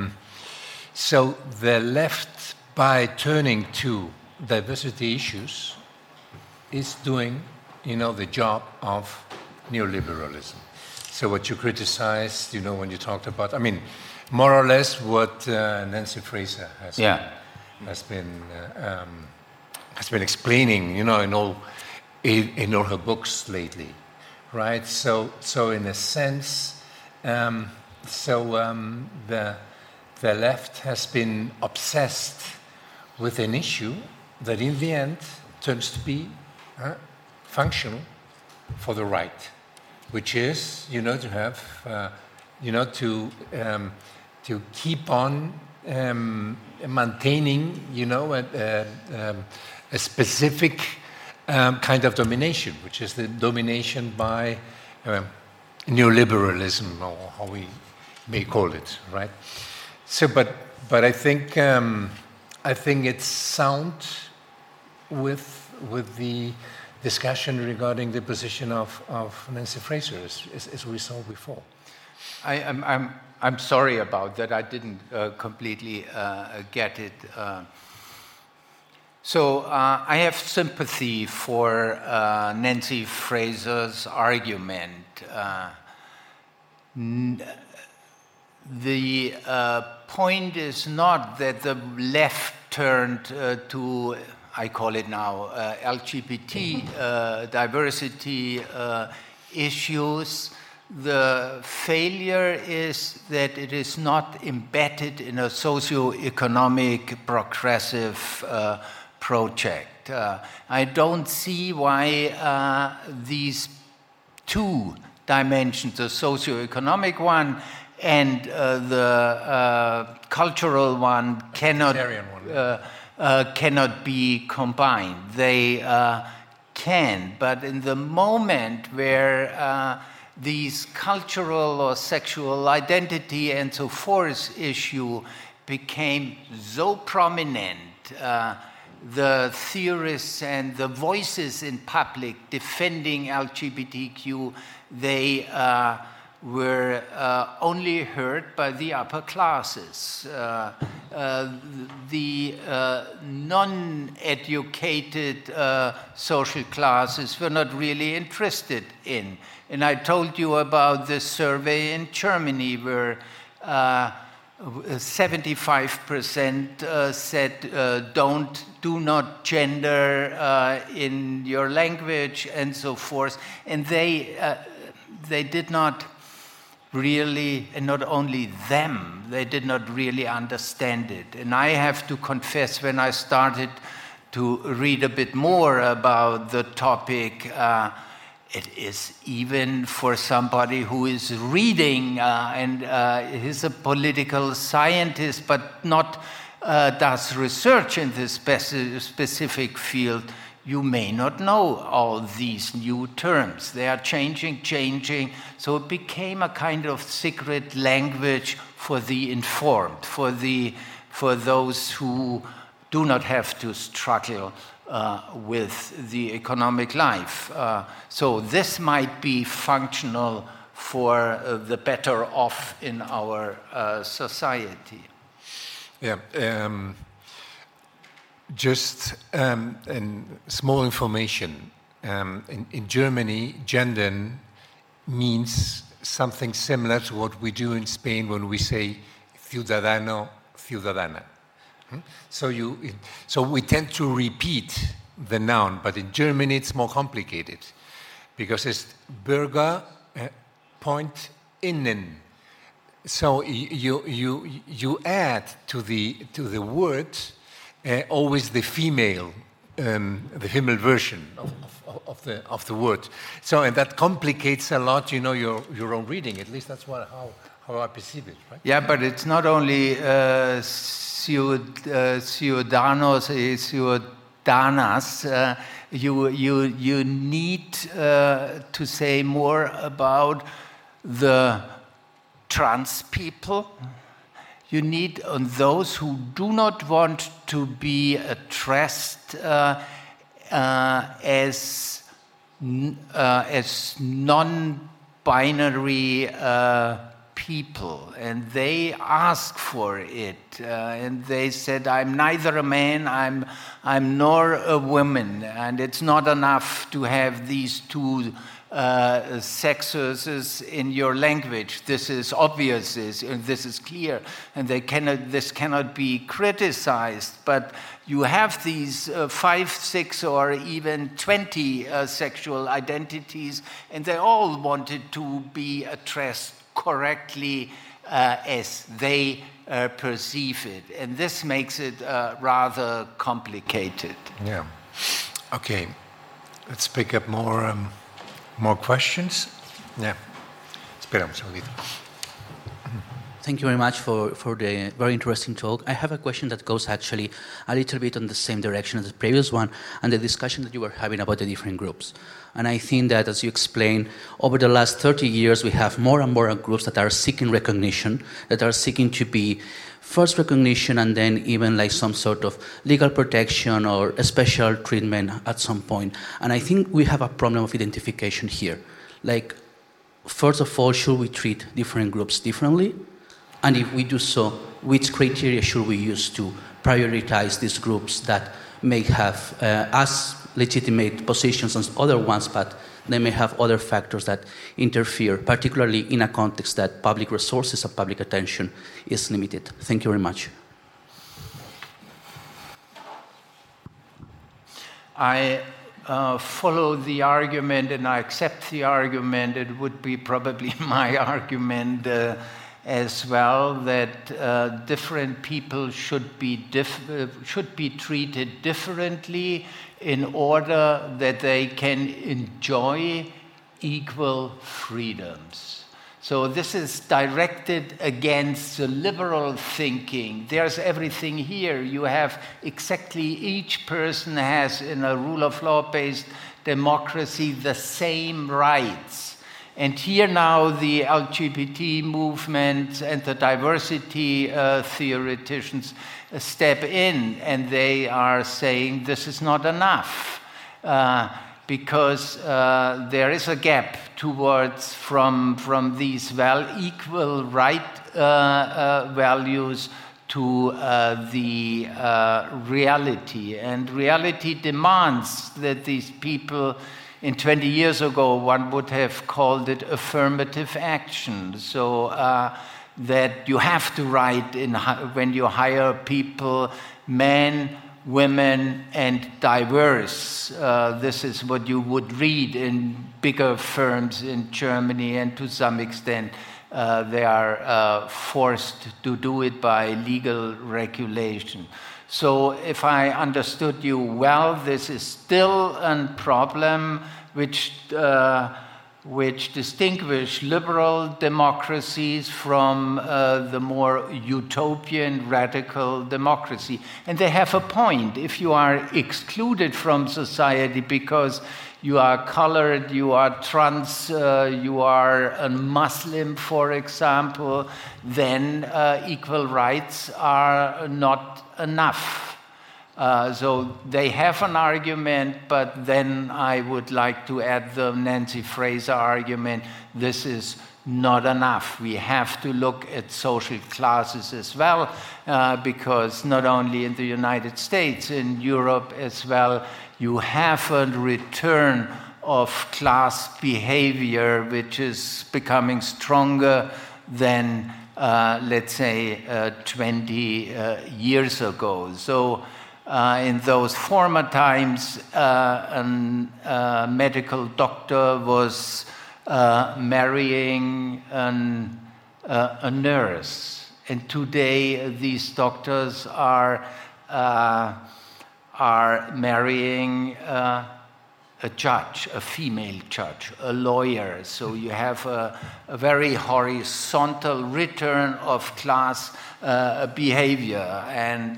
so the left, by turning to diversity issues, is doing, the job of neoliberalism. So what you criticized, when you talked about, more or less what Nancy Fraser has been explaining, in all her books lately, right? So in a sense, the left has been obsessed with an issue that in the end turns to be functional for the right, which is, to have, keep on maintaining, a specific kind of domination, which is the domination by neoliberalism, or how we may call it, right? So, but I think it's sound with the discussion regarding the position of Nancy Fraser, as we saw before. I'm sorry about that. I didn't completely get it. So I have sympathy for Nancy Fraser's argument. The point is not that the left turned to, I call it now, LGBT diversity issues. The failure is that it is not embedded in a socio-economic progressive project. I don't see why these two dimensions, the socio-economic one and the cultural one, cannot be combined. They can, but in the moment where these cultural or sexual identity and so forth issue became so prominent, the theorists and the voices in public defending LGBTQ, they were only heard by the upper classes. The non-educated social classes were not really interested in. And I told you about this survey in Germany where 75% said do not gender in your language and so forth. And they did not really, and not only them, they did not really understand it. And I have to confess, when I started to read a bit more about the topic, it is even for somebody who is reading and is a political scientist but not does research in this specific field, you may not know all these new terms. They are changing. So it became a kind of secret language for the informed, for those who do not have to struggle with the economic life. So this might be functional for the better off in our society. Yeah. Just small information. In Germany, gender means something similar to what we do in Spain when we say ciudadano, ciudadana. So we tend to repeat the noun, but in Germany it's more complicated because it's Bürger, point innen. So you add to the word always the female version of the word. So and that complicates a lot, your own reading. At least that's how I perceive it, right? Yeah, but it's not only ciudadanos, ciudadanas. You need to say more about the trans people. You need on those who do not want to be addressed as non-binary people, and they ask for it, and they said, "I'm neither a man, I'm nor a woman, and it's not enough to have these two sexes in your language. This is obvious, and this is clear, and this cannot be criticized. But you have these 5, 6, or even 20 sexual identities, and they all wanted to be addressed correctly as they perceive it, and this makes it rather complicated." Yeah. Okay. Let's pick up more questions. Yeah. Espera un segundito. Thank you very much for the very interesting talk. I have a question that goes actually a little bit on the same direction as the previous one and the discussion that you were having about the different groups. And I think that, as you explained, over the last 30 years, we have more and more groups that are seeking recognition, that are seeking to be first recognition and then even like some sort of legal protection or a special treatment at some point. And I think we have a problem of identification here. Like, first of all, should we treat different groups differently? And if we do so, which criteria should we use to prioritize these groups that may have as legitimate positions as other ones, but they may have other factors that interfere, particularly in a context that public resources and public attention is limited? Thank you very much. I follow the argument and I accept the argument. It would be probably my argument as well, that different people should be treated differently in order that they can enjoy equal freedoms. So this is directed against the liberal thinking. There's everything here. You have exactly, each person has, in a rule of law-based democracy, the same rights. And here now the LGBT movement and the diversity theoreticians step in, and they are saying this is not enough because there is a gap towards from these equal right values to the reality. And reality demands that these people, in 20 years ago, one would have called it affirmative action. So that you have to write when you hire people, men, women, and diverse. This is what you would read in bigger firms in Germany, and to some extent they are forced to do it by legal regulation. So if I understood you well, this is still a problem which distinguish liberal democracies from the more utopian radical democracy. And they have a point. If you are excluded from society because you are colored, you are trans, you are a Muslim, for example, then equal rights are not enough. So they have an argument, but then I would like to add the Nancy Fraser argument. This is not enough. We have to look at social classes as well, because not only in the United States, in Europe as well, you have a return of class behavior which is becoming stronger than, let's say, 20 years ago. So in those former times, a medical doctor was marrying a nurse. And today, these doctors are marrying a judge, a female judge, a lawyer. So you have a very horizontal return of class behavior. And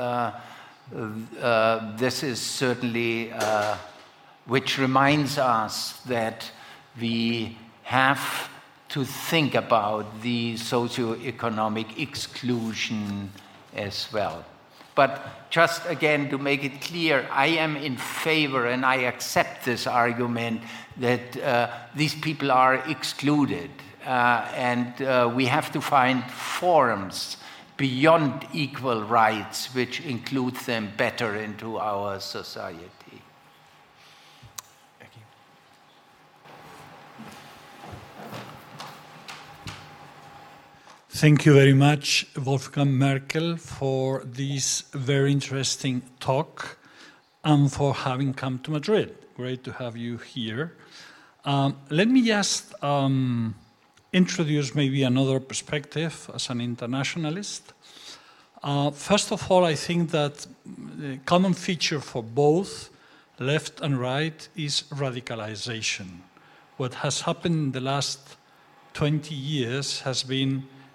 this is certainly, which reminds us that we have to think about the socioeconomic exclusion as well. But just again, to make it clear, I am in favor and I accept this argument that these people are excluded. And we have to find forms beyond equal rights which include them better into our society. Thank you very much, Wolfgang Merkel, for this very interesting talk and for having come to Madrid. Great to have you here. Let me just introduce maybe another perspective as an internationalist. First of all, I think that the common feature for both left and right is radicalization. What has happened in the last 20 years has been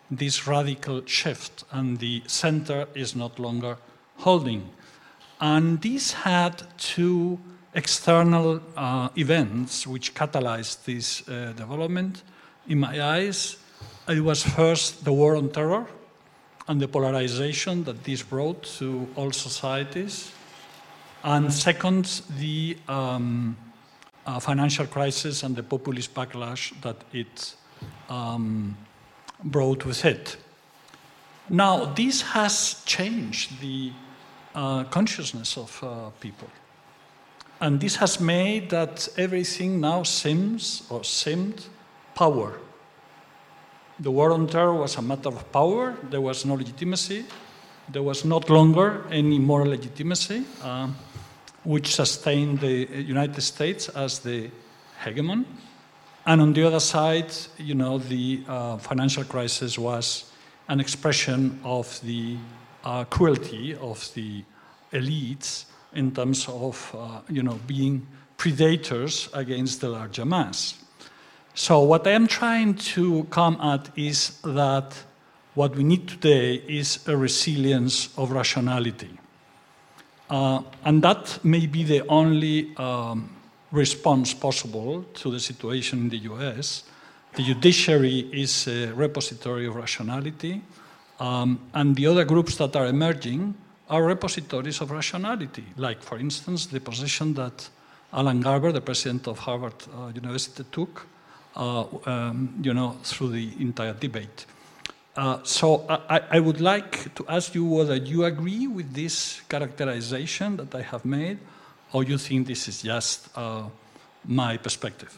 this radical shift, and the center is not longer holding. And this had two external events which catalyzed this development. In my eyes, it was first the war on terror and the polarization that this brought to all societies. And second, the financial crisis and the populist backlash that it brought with it. Now, this has changed the consciousness of people. And this has made that everything now seemed power. The war on terror was a matter of power. There was no legitimacy. There was not longer any moral legitimacy, which sustained the United States as the hegemon. And on the other side, the financial crisis was an expression of the cruelty of the elites in terms of, being predators against the larger mass. So what I am trying to come at is that what we need today is a resilience of rationality. And that may be the only response possible to the situation in the US. The judiciary is a repository of rationality, and the other groups that are emerging are repositories of rationality, like, for instance, the position that Alan Garber, the president of Harvard University, took through the entire debate. So I would like to ask you whether you agree with this characterization that I have made, or you think this is just my perspective.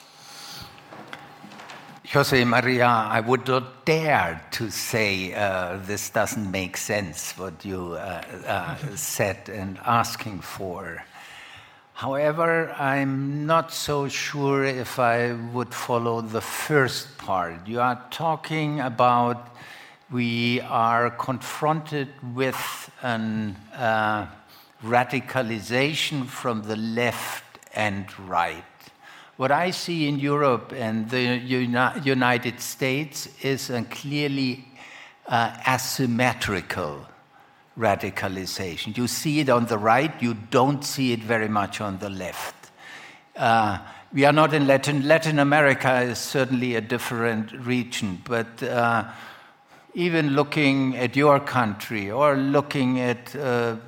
Jose Maria, I would not dare to say this doesn't make sense, what you said and asking for. However, I'm not so sure if I would follow the first part. You are talking about we are confronted with an radicalization from the left and right. What I see in Europe and the United States is a clearly asymmetrical radicalization. You see it on the right, you don't see it very much on the left. We are not in Latin America is certainly a different region, but even looking at your country or looking at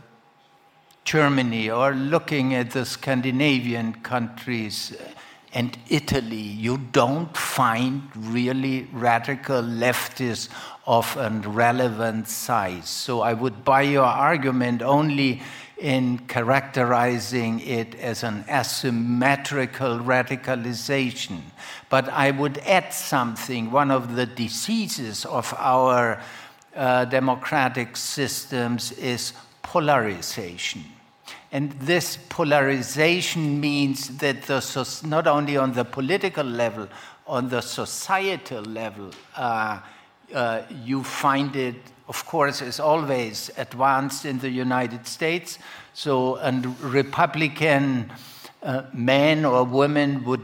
Germany or looking at the Scandinavian countries and Italy, you don't find really radical leftists of a relevant size. So I would buy your argument only in characterizing it as an asymmetrical radicalization. But I would add something. One of the diseases of our democratic systems is polarization. And this polarization means that not only on the political level, on the societal level, you find it, of course, as always, advanced in the United States. So a Republican man or woman would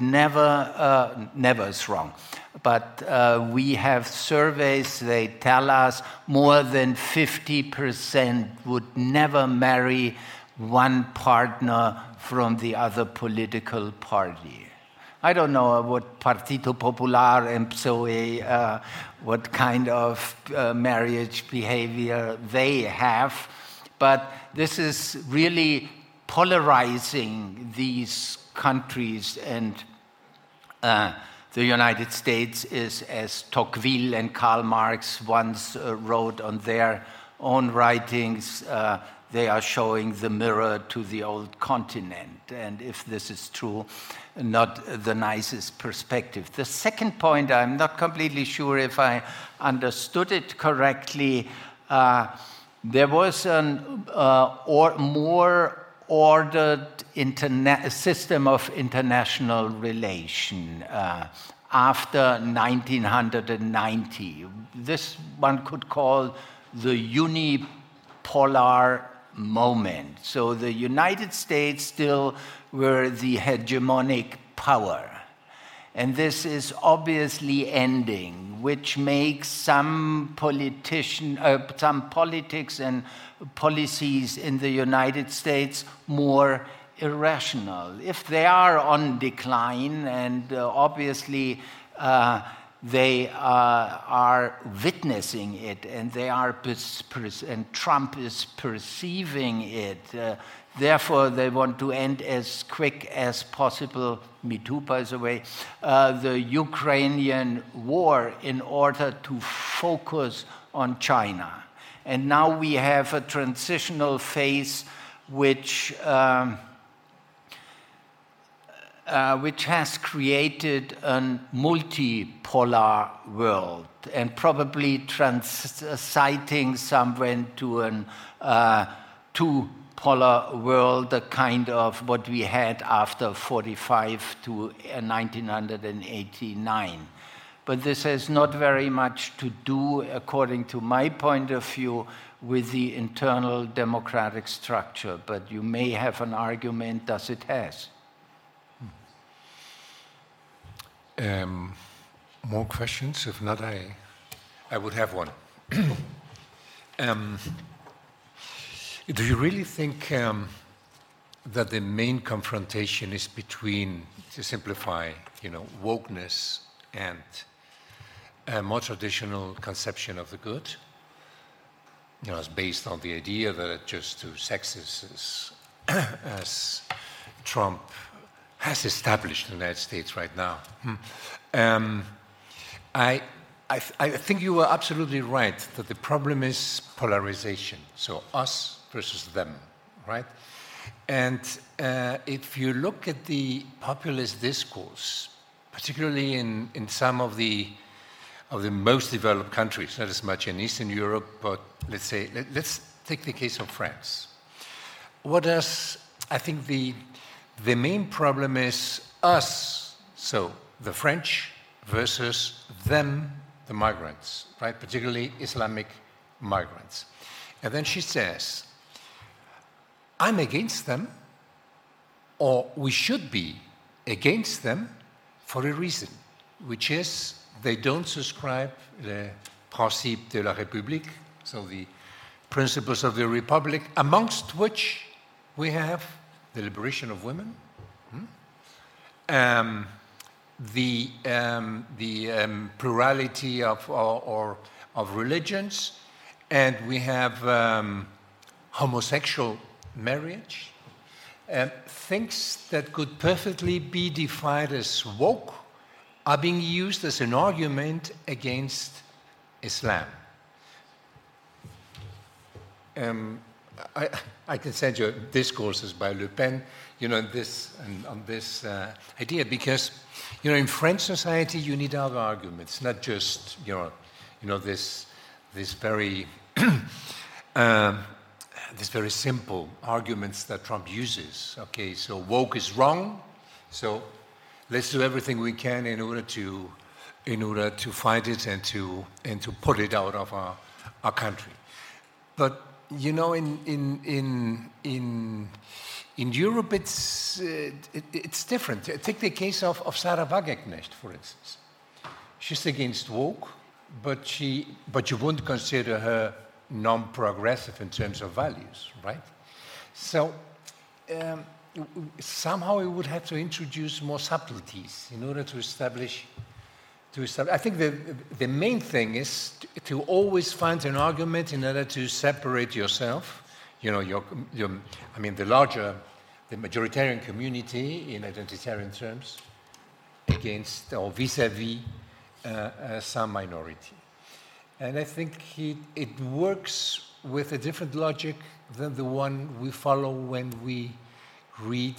never is wrong. But we have surveys, they tell us more than 50% would never marry one partner from the other political party. I don't know what Partido Popular and PSOE, what kind of marriage behavior they have, but this is really polarizing these countries, and the United States is, as Tocqueville and Karl Marx once wrote on their own writings, they are showing the mirror to the old continent. And if this is true, not the nicest perspective. The second point, I'm not completely sure if I understood it correctly. There was a more ordered system of international relation after 1990. This one could call the unipolar moment. So the United States still were the hegemonic power. And this is obviously ending, which makes some politics and policies in the United States more irrational. If they are on decline, and obviously they are witnessing it, and they are and Trump is perceiving it. Therefore, they want to end as quick as possible, me too, by the way, the Ukrainian war in order to focus on China. And now we have a transitional phase which has created a multipolar world, and probably transiting somewhere to a two-polar world, the kind of what we had after 45 to 1989. But this has not very much to do, according to my point of view, with the internal democratic structure. But you may have an argument, does it has? More questions? If not, I would have one. Do you really think that the main confrontation is between, to simplify, wokeness and a more traditional conception of the good? It's based on the idea that it's just too sexist as Trump has established in the United States right now. I think you are absolutely right that the problem is polarization, so us versus them, right? And if you look at the populist discourse, particularly in some of the most developed countries, not as much in Eastern Europe, but let's take the case of France. I think the main problem is us, so the French versus them, the migrants, right? Particularly Islamic migrants. And then she says, I'm against them, or we should be against them for a reason, which is they don't subscribe the principes de la République, so the principles of the Republic, amongst which we have the liberation of women, the plurality of religions, and we have homosexual marriage, things that could perfectly be defined as woke are being used as an argument against Islam. I can send you discourses by Le Pen, on this idea, because, in French society you need other arguments, not just, this very this very simple arguments that Trump uses. Okay, so woke is wrong, so let's do everything we can in order to fight it and to put it out of our country. But in Europe, it's different. Take the case of Sarah Wagenknecht, for instance. She's against woke, but you wouldn't consider her non-progressive in terms of values, right? So somehow we would have to introduce more subtleties in order to establish. I think the main thing is to always find an argument in order to separate yourself. The majoritarian community in identitarian terms against or vis-à-vis some minority. And I think it works with a different logic than the one we follow when we read,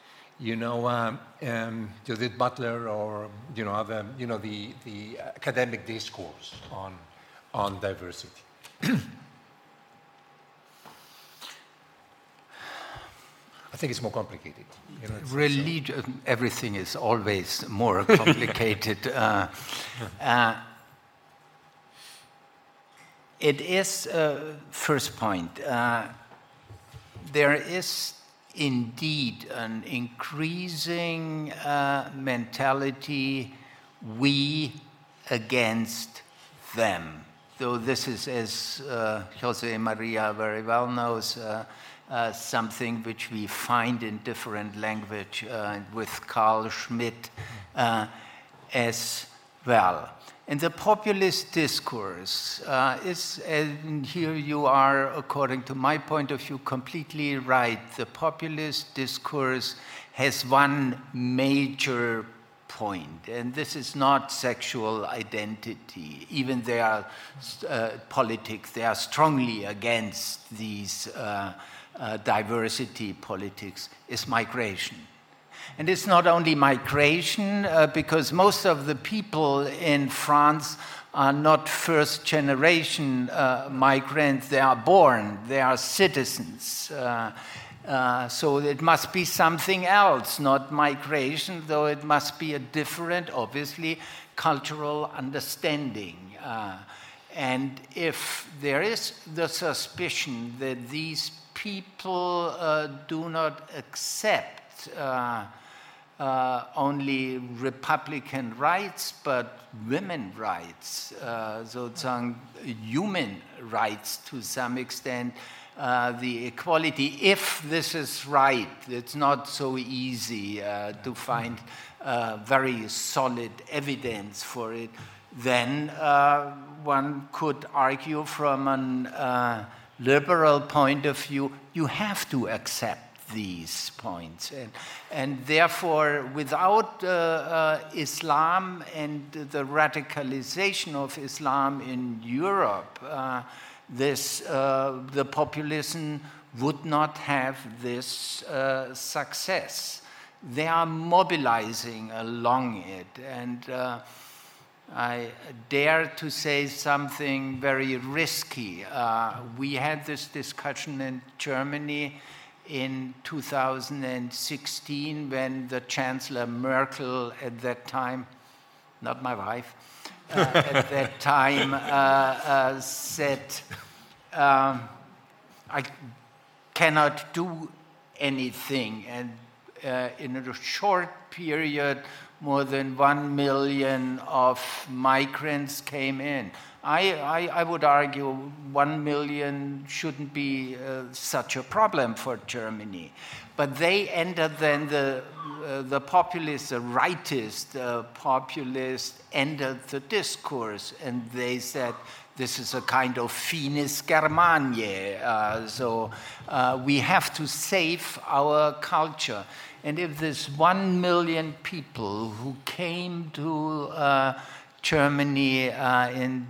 Judith Butler or other, the academic discourse on diversity. I think it's more complicated. Religion, everything is always more complicated. It is, first point, there is indeed an increasing mentality, we against them. Though this is, as Jose Maria very well knows, something which we find in different language with Carl Schmitt as well. And the populist discourse is, and here you are, according to my point of view, completely right. The populist discourse has one major point, and this is not sexual identity. Even they are politics, they are strongly against these diversity politics, is migration. And it's not only migration, because most of the people in France are not first generation migrants, they are born, they are citizens. So it must be something else, not migration, though it must be a different, obviously, cultural understanding. And if there is the suspicion that these people do not accept only Republican rights, but women rights, sozusagen human rights to some extent, the equality. If this is right, it's not so easy to find very solid evidence for it, then one could argue from a liberal point of view, you have to accept these points. And therefore, without Islam and the radicalization of Islam in Europe, the populism would not have this success. They are mobilizing along it. And I dare to say something very risky. We had this discussion in Germany in 2016 when the Chancellor Merkel at that time, not my wife, at that time said, I cannot do anything. And in a short period, more than 1 million of migrants came in. I would argue 1 million shouldn't be such a problem for Germany. But they entered then the populist, the rightist populist entered the discourse, and they said, this is a kind of finis Germaniae. So we have to save our culture. And if this 1 million people who came to Germany in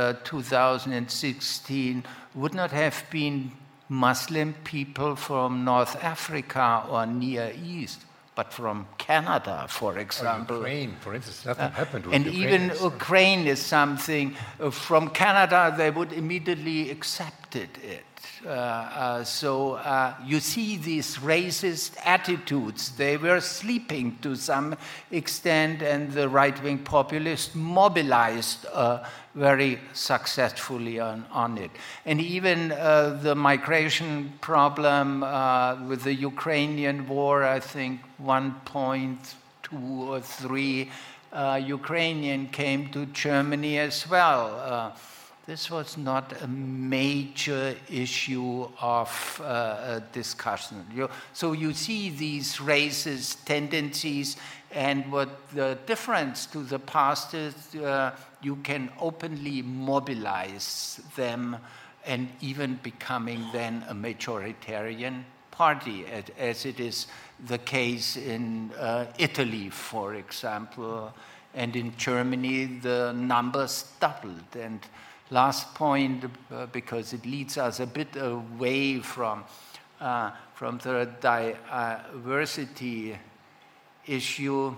2016 would not have been Muslim people from North Africa or Near East, but from Canada, for example. Or Ukraine, for instance, nothing happened with and Ukraine. Even Ukraine is something. From Canada, they would immediately accepted it. So you see these racist attitudes. They were sleeping to some extent, and the right-wing populists mobilized very successfully on it. And even the migration problem with the Ukrainian war, I think 1.2 or 3 Ukrainian came to Germany as well. This was not a major issue of discussion. So you see these racist tendencies, and what the difference to the past is, you can openly mobilize them and even becoming then a majoritarian party, as it is the case in Italy, for example, and in Germany the numbers doubled. And last point, because it leads us a bit away from the diversity issue.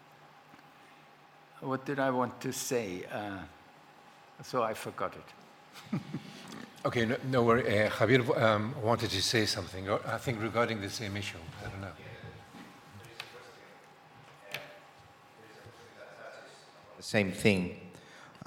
What did I want to say? So I forgot it. Okay, no worry. Javier wanted to say something, I think, regarding the same issue. I don't know. The same thing.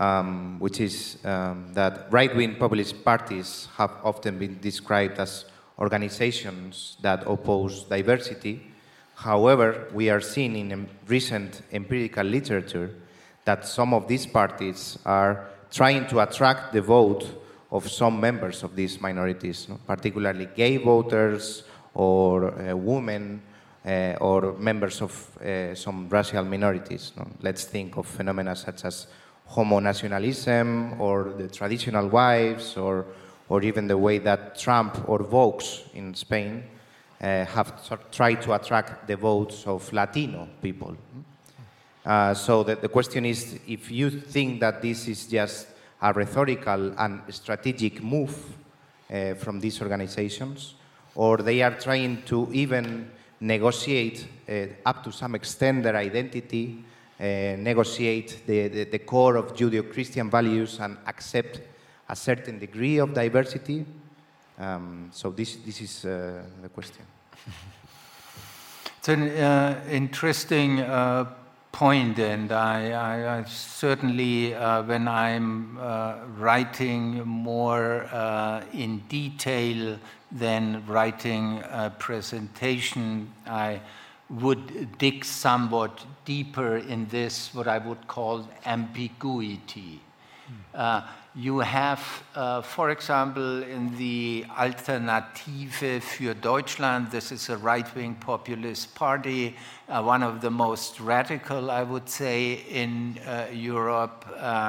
Which is that right-wing populist parties have often been described as organizations that oppose diversity. However, we are seeing in recent empirical literature that some of these parties are trying to attract the vote of some members of these minorities, particularly gay voters or women or members of some racial minorities. Let's think of phenomena such as homo-nationalism or the traditional wives or even the way that Trump or Vox in Spain have tried to attract the votes of Latino people. So the question is, if you think that this is just a rhetorical and strategic move from these organizations, or they are trying to even negotiate up to some extent their identity, negotiate the core of Judeo-Christian values and accept a certain degree of diversity. So this is the question. It's an interesting point, and I certainly, when I'm writing more in detail than writing a presentation, I would dig somewhat deeper in this, what I would call ambiguity. You have, for example, in the Alternative für Deutschland, this is a right-wing populist party, one of the most radical, I would say, in Europe.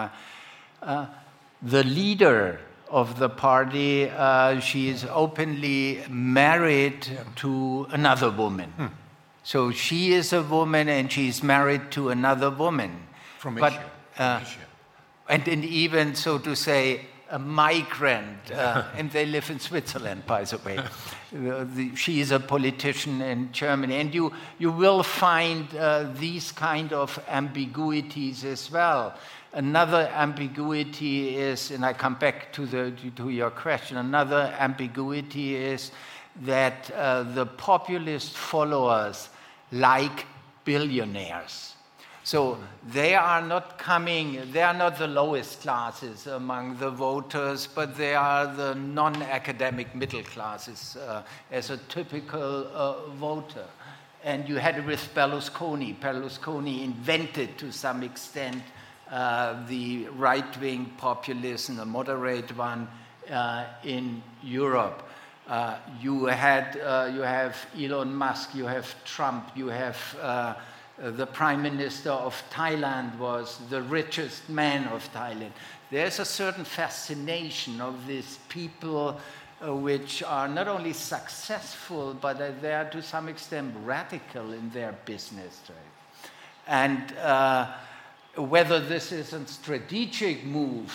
The leader of the party, she is openly married to another woman. So she is a woman and she's married to another woman. From Asia. And even, so to say, a migrant, and they live in Switzerland, by the way. She is a politician in Germany. And you will find these kind of ambiguities as well. Another ambiguity is, and I come back to your question, another ambiguity is that the populist followers like billionaires. So they are not the lowest classes among the voters, but they are the non-academic middle classes as a typical voter. And you had it with Berlusconi. Berlusconi invented to some extent the right-wing populism, the moderate one in Europe. You have Elon Musk, you have Trump, you have the Prime Minister of Thailand was the richest man of Thailand. There's a certain fascination of these people which are not only successful, but they are to some extent radical in their business. Right? And whether this is a strategic move,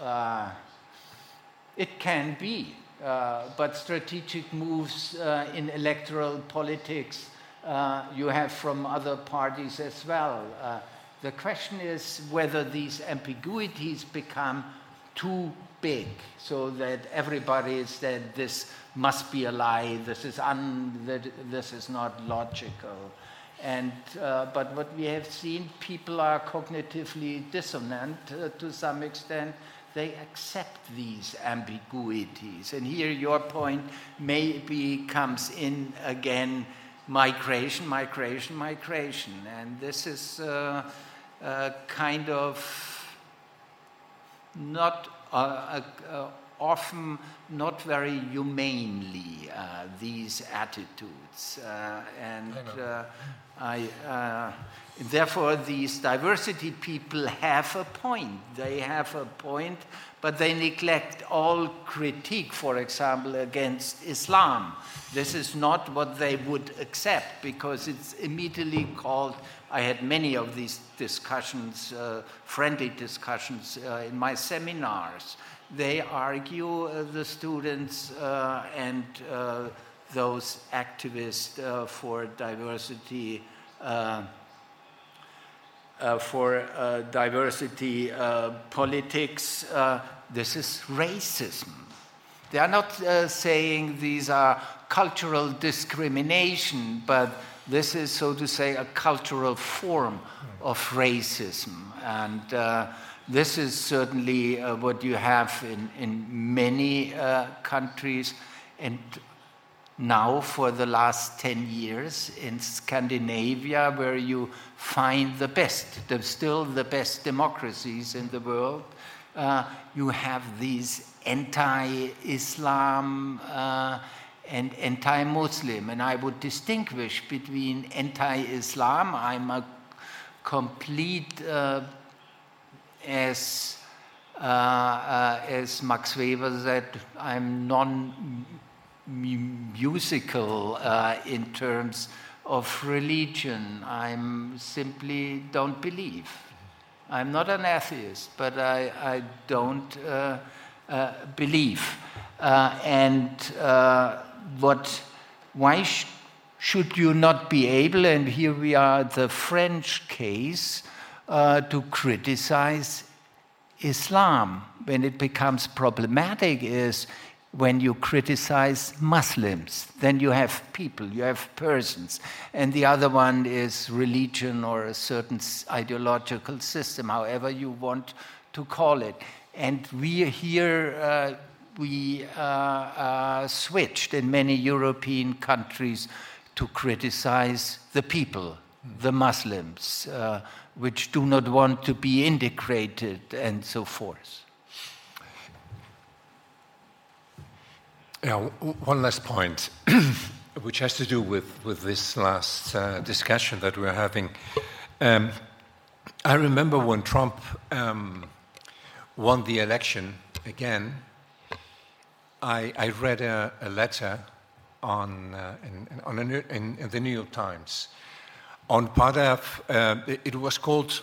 it can be. But strategic moves in electoral politics you have from other parties as well. The question is whether these ambiguities become too big, so that everybody is that this must be a lie, this is not logical. And but what we have seen, people are cognitively dissonant to some extent. They accept these ambiguities. And here your point maybe comes in again. Migration. And this is kind of not often not very humanely these attitudes. Therefore, these diversity people have a point. They have a point, but they neglect all critique, for example, against Islam. This is not what they would accept, because it's immediately called. I had many of these discussions, friendly discussions in my seminars. They argue, the students and those activists for diversity politics, this is racism. They are not saying these are cultural discrimination, but this is, so to say, a cultural form of racism. And this is certainly what you have in many countries. And now for the last 10 years in Scandinavia, where you find still the best democracies in the world. You have these anti-Islam and anti-Muslim, and I would distinguish between anti-Islam. I'm a complete, as Max Weber said, I'm non-musical in terms of religion. I'm simply don't believe. I'm not an atheist, but I don't believe. Why should you not be able, and here we are the French case, to criticize Islam? When it becomes problematic is when you criticize Muslims. Then you have people, you have persons, and the other one is religion or a certain ideological system, however you want to call it. And we here, we switched in many European countries to criticize the people, the Muslims, which do not want to be integrated and so forth. Yeah, one last point, which has to do with this last discussion that we're having. I remember when Trump won the election again, I read a letter in the New York Times on part of, it was called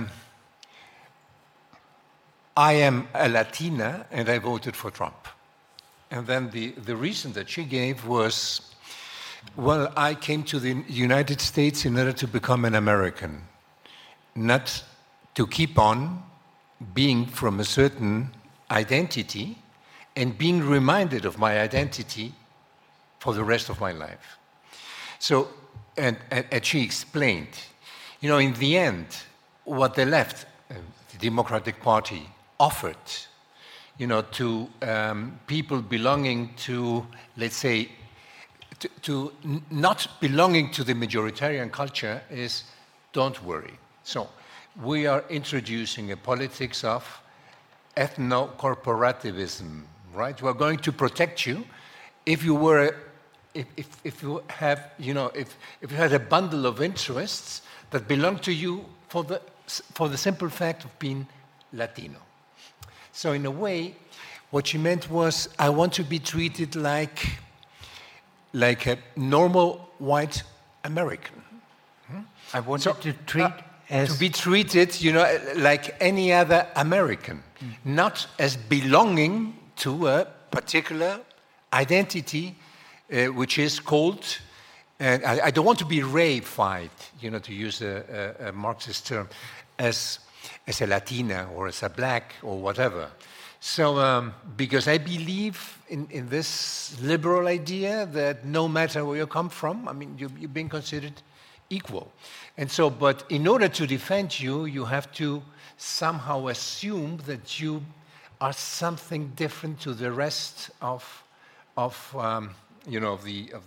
I am a Latina and I voted for Trump. And then the reason that she gave was, well, I came to the United States in order to become an American, not to keep on being from a certain identity and being reminded of my identity for the rest of my life. So, and she explained, you know, in the end, what the left, the Democratic Party, offered, you know, to people belonging to, let's say, to not belonging to the majoritarian culture is, don't worry. So we are introducing a politics of ethno-corporativism, right? We're going to protect you if you were, if you have, you know, if you had a bundle of interests that belong to you for the simple fact of being Latino. So in a way, what she meant was, I want to be treated like a normal white American. I wanted to treat to be treated, you know, like any other American, not as belonging to a particular identity, which is called. And I don't want to be reified, you know, to use a Marxist term, as a Latina or as a black or whatever. So, because I believe in this liberal idea that no matter where you come from, I mean, you're being considered equal. And so, but in order to defend you, you have to somehow assume that you are something different to the rest of you know,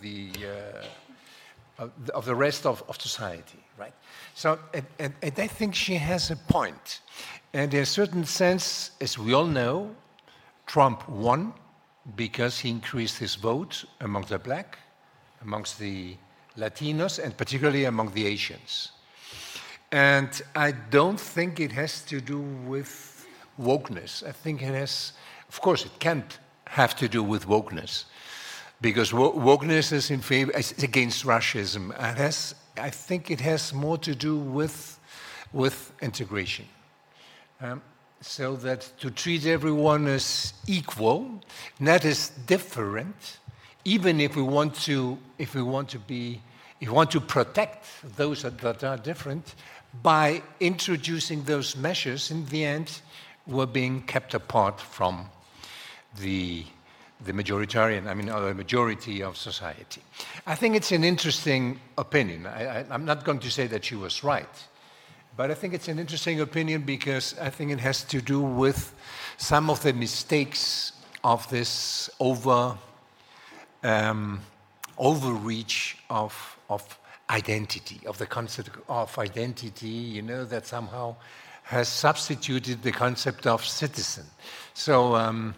of the rest of society, right? So, and I think she has a point. And in a certain sense, as we all know, Trump won because he increased his vote among the black, amongst the Latinos, and particularly among the Asians. And I don't think it has to do with wokeness. I think it has, of course, it can't have to do with wokeness, because wokeness is in favor, is against racism. I think it has more to do with integration. So that to treat everyone as equal, not as different, even if we want to protect those that are different, by introducing those measures, in the end, we're being kept apart from the majoritarian, I mean, or the majority of society. I think it's an interesting opinion. I'm not going to say that she was right, but I think it's an interesting opinion because I think it has to do with some of the mistakes of this overreach of identity, of the concept of identity, that somehow has substituted the concept of citizen. So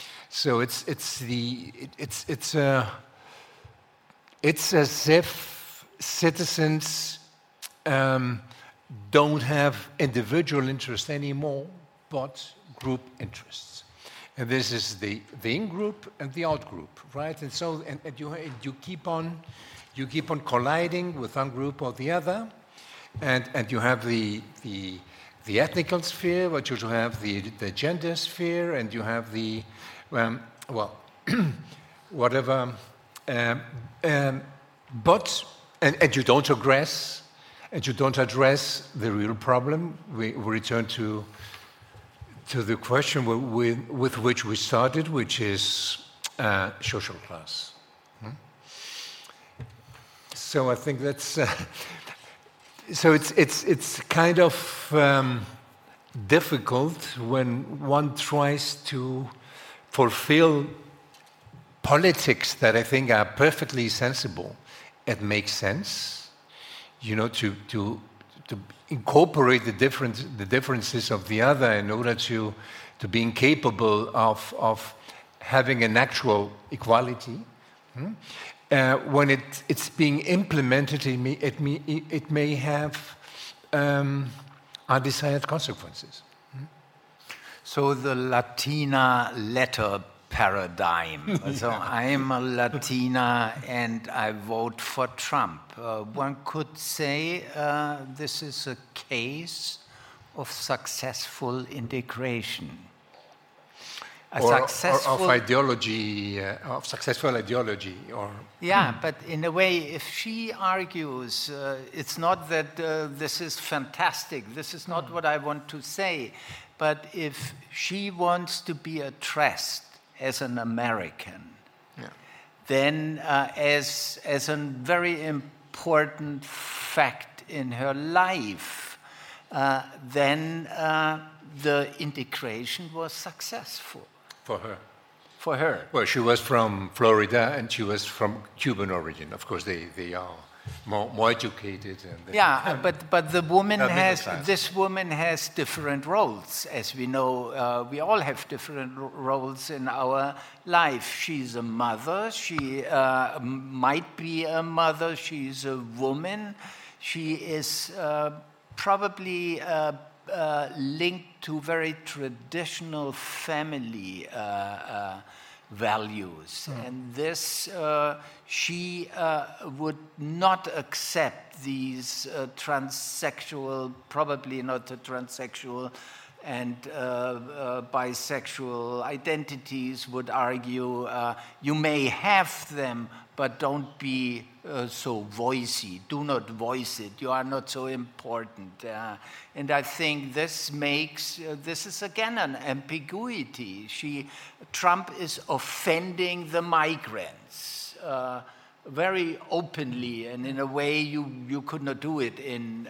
it's as if citizens don't have individual interest anymore, but group interests. And this is the in-group and the out-group, right? And so you keep on colliding with one group or the other, and you have the ethnical sphere, but you have the gender sphere, and you have the whatever. But you don't address, the real problem. We return to the question with which we started, which is social class. So I think that's so it's kind of difficult when one tries to fulfill politics that I think are perfectly sensible and make sense, to incorporate the differences of the other in order to being capable of having an actual equality. When it's being implemented, it may have undesired consequences. So the Latina letter paradigm. So I'm a Latina and I vote for Trump. One could say this is a case of successful integration. Of successful ideology. Yeah, but in a way, if she argues, it's not that this is fantastic, this is not what I want to say, but if she wants to be addressed as an American, then as a very important fact in her life, then the integration was successful. For her. Well, she was from Florida and she was from Cuban origin. Of course, they are more educated. And but the woman this woman has different roles. As we know, we all have different roles in our life. She's a mother. She might be a mother. She's a woman. She is probably linked to very traditional family values. And this, she would not accept these transsexual, probably not the transsexual and bisexual identities, would argue you may have them, but don't be so voicey. Do not voice it. You are not so important. And I think this makes, this is again an ambiguity. Trump is offending the migrants very openly, and in a way you could not do it in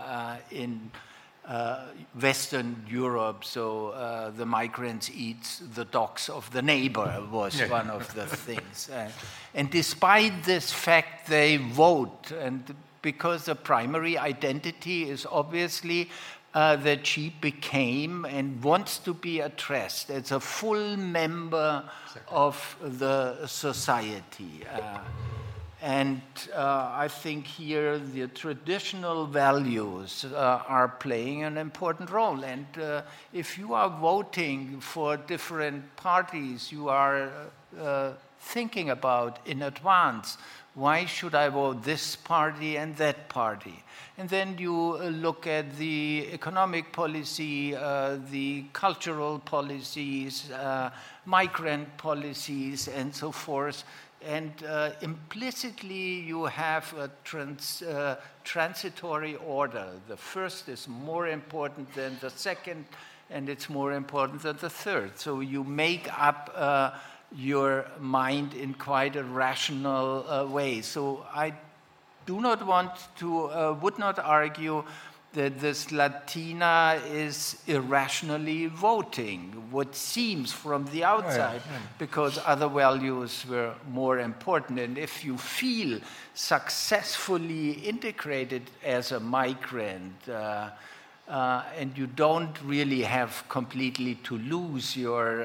Western Europe. So the migrants eat the dogs of the neighbor was one of the things. And despite this fact, they vote, and because the primary identity is obviously that she became and wants to be addressed as a full member of the society. And I think here the traditional values are playing an important role. And if you are voting for different parties, you are thinking about in advance, why should I vote this party and that party? And then you look at the economic policy, the cultural policies, migrant policies, and so forth. And implicitly, you have a transitory order. The first is more important than the second, and it's more important than the third. So you make up your mind in quite a rational way. So I do not want to, would not argue that this Latina is irrationally voting, what seems from the outside, because other values were more important. And if you feel successfully integrated as a migrant, and you don't really have completely to lose your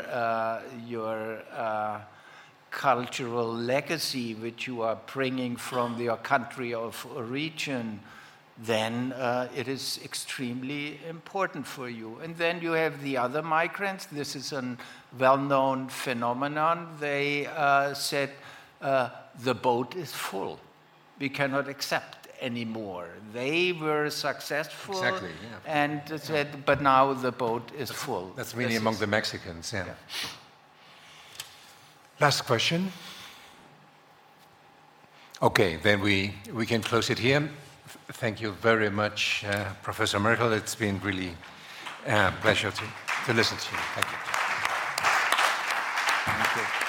cultural legacy, which you are bringing from your country of origin, then it is extremely important for you. And then you have the other migrants. This is a well-known phenomenon. They said, the boat is full. We cannot accept anymore. They were successful, Exactly, yeah. and said, but now the boat is full. That's really among the Mexicans, yeah. Last question. Okay, then we can close it here. Thank you very much, Professor Merkel. It's been really a pleasure to listen to you. Thank you. Thank you.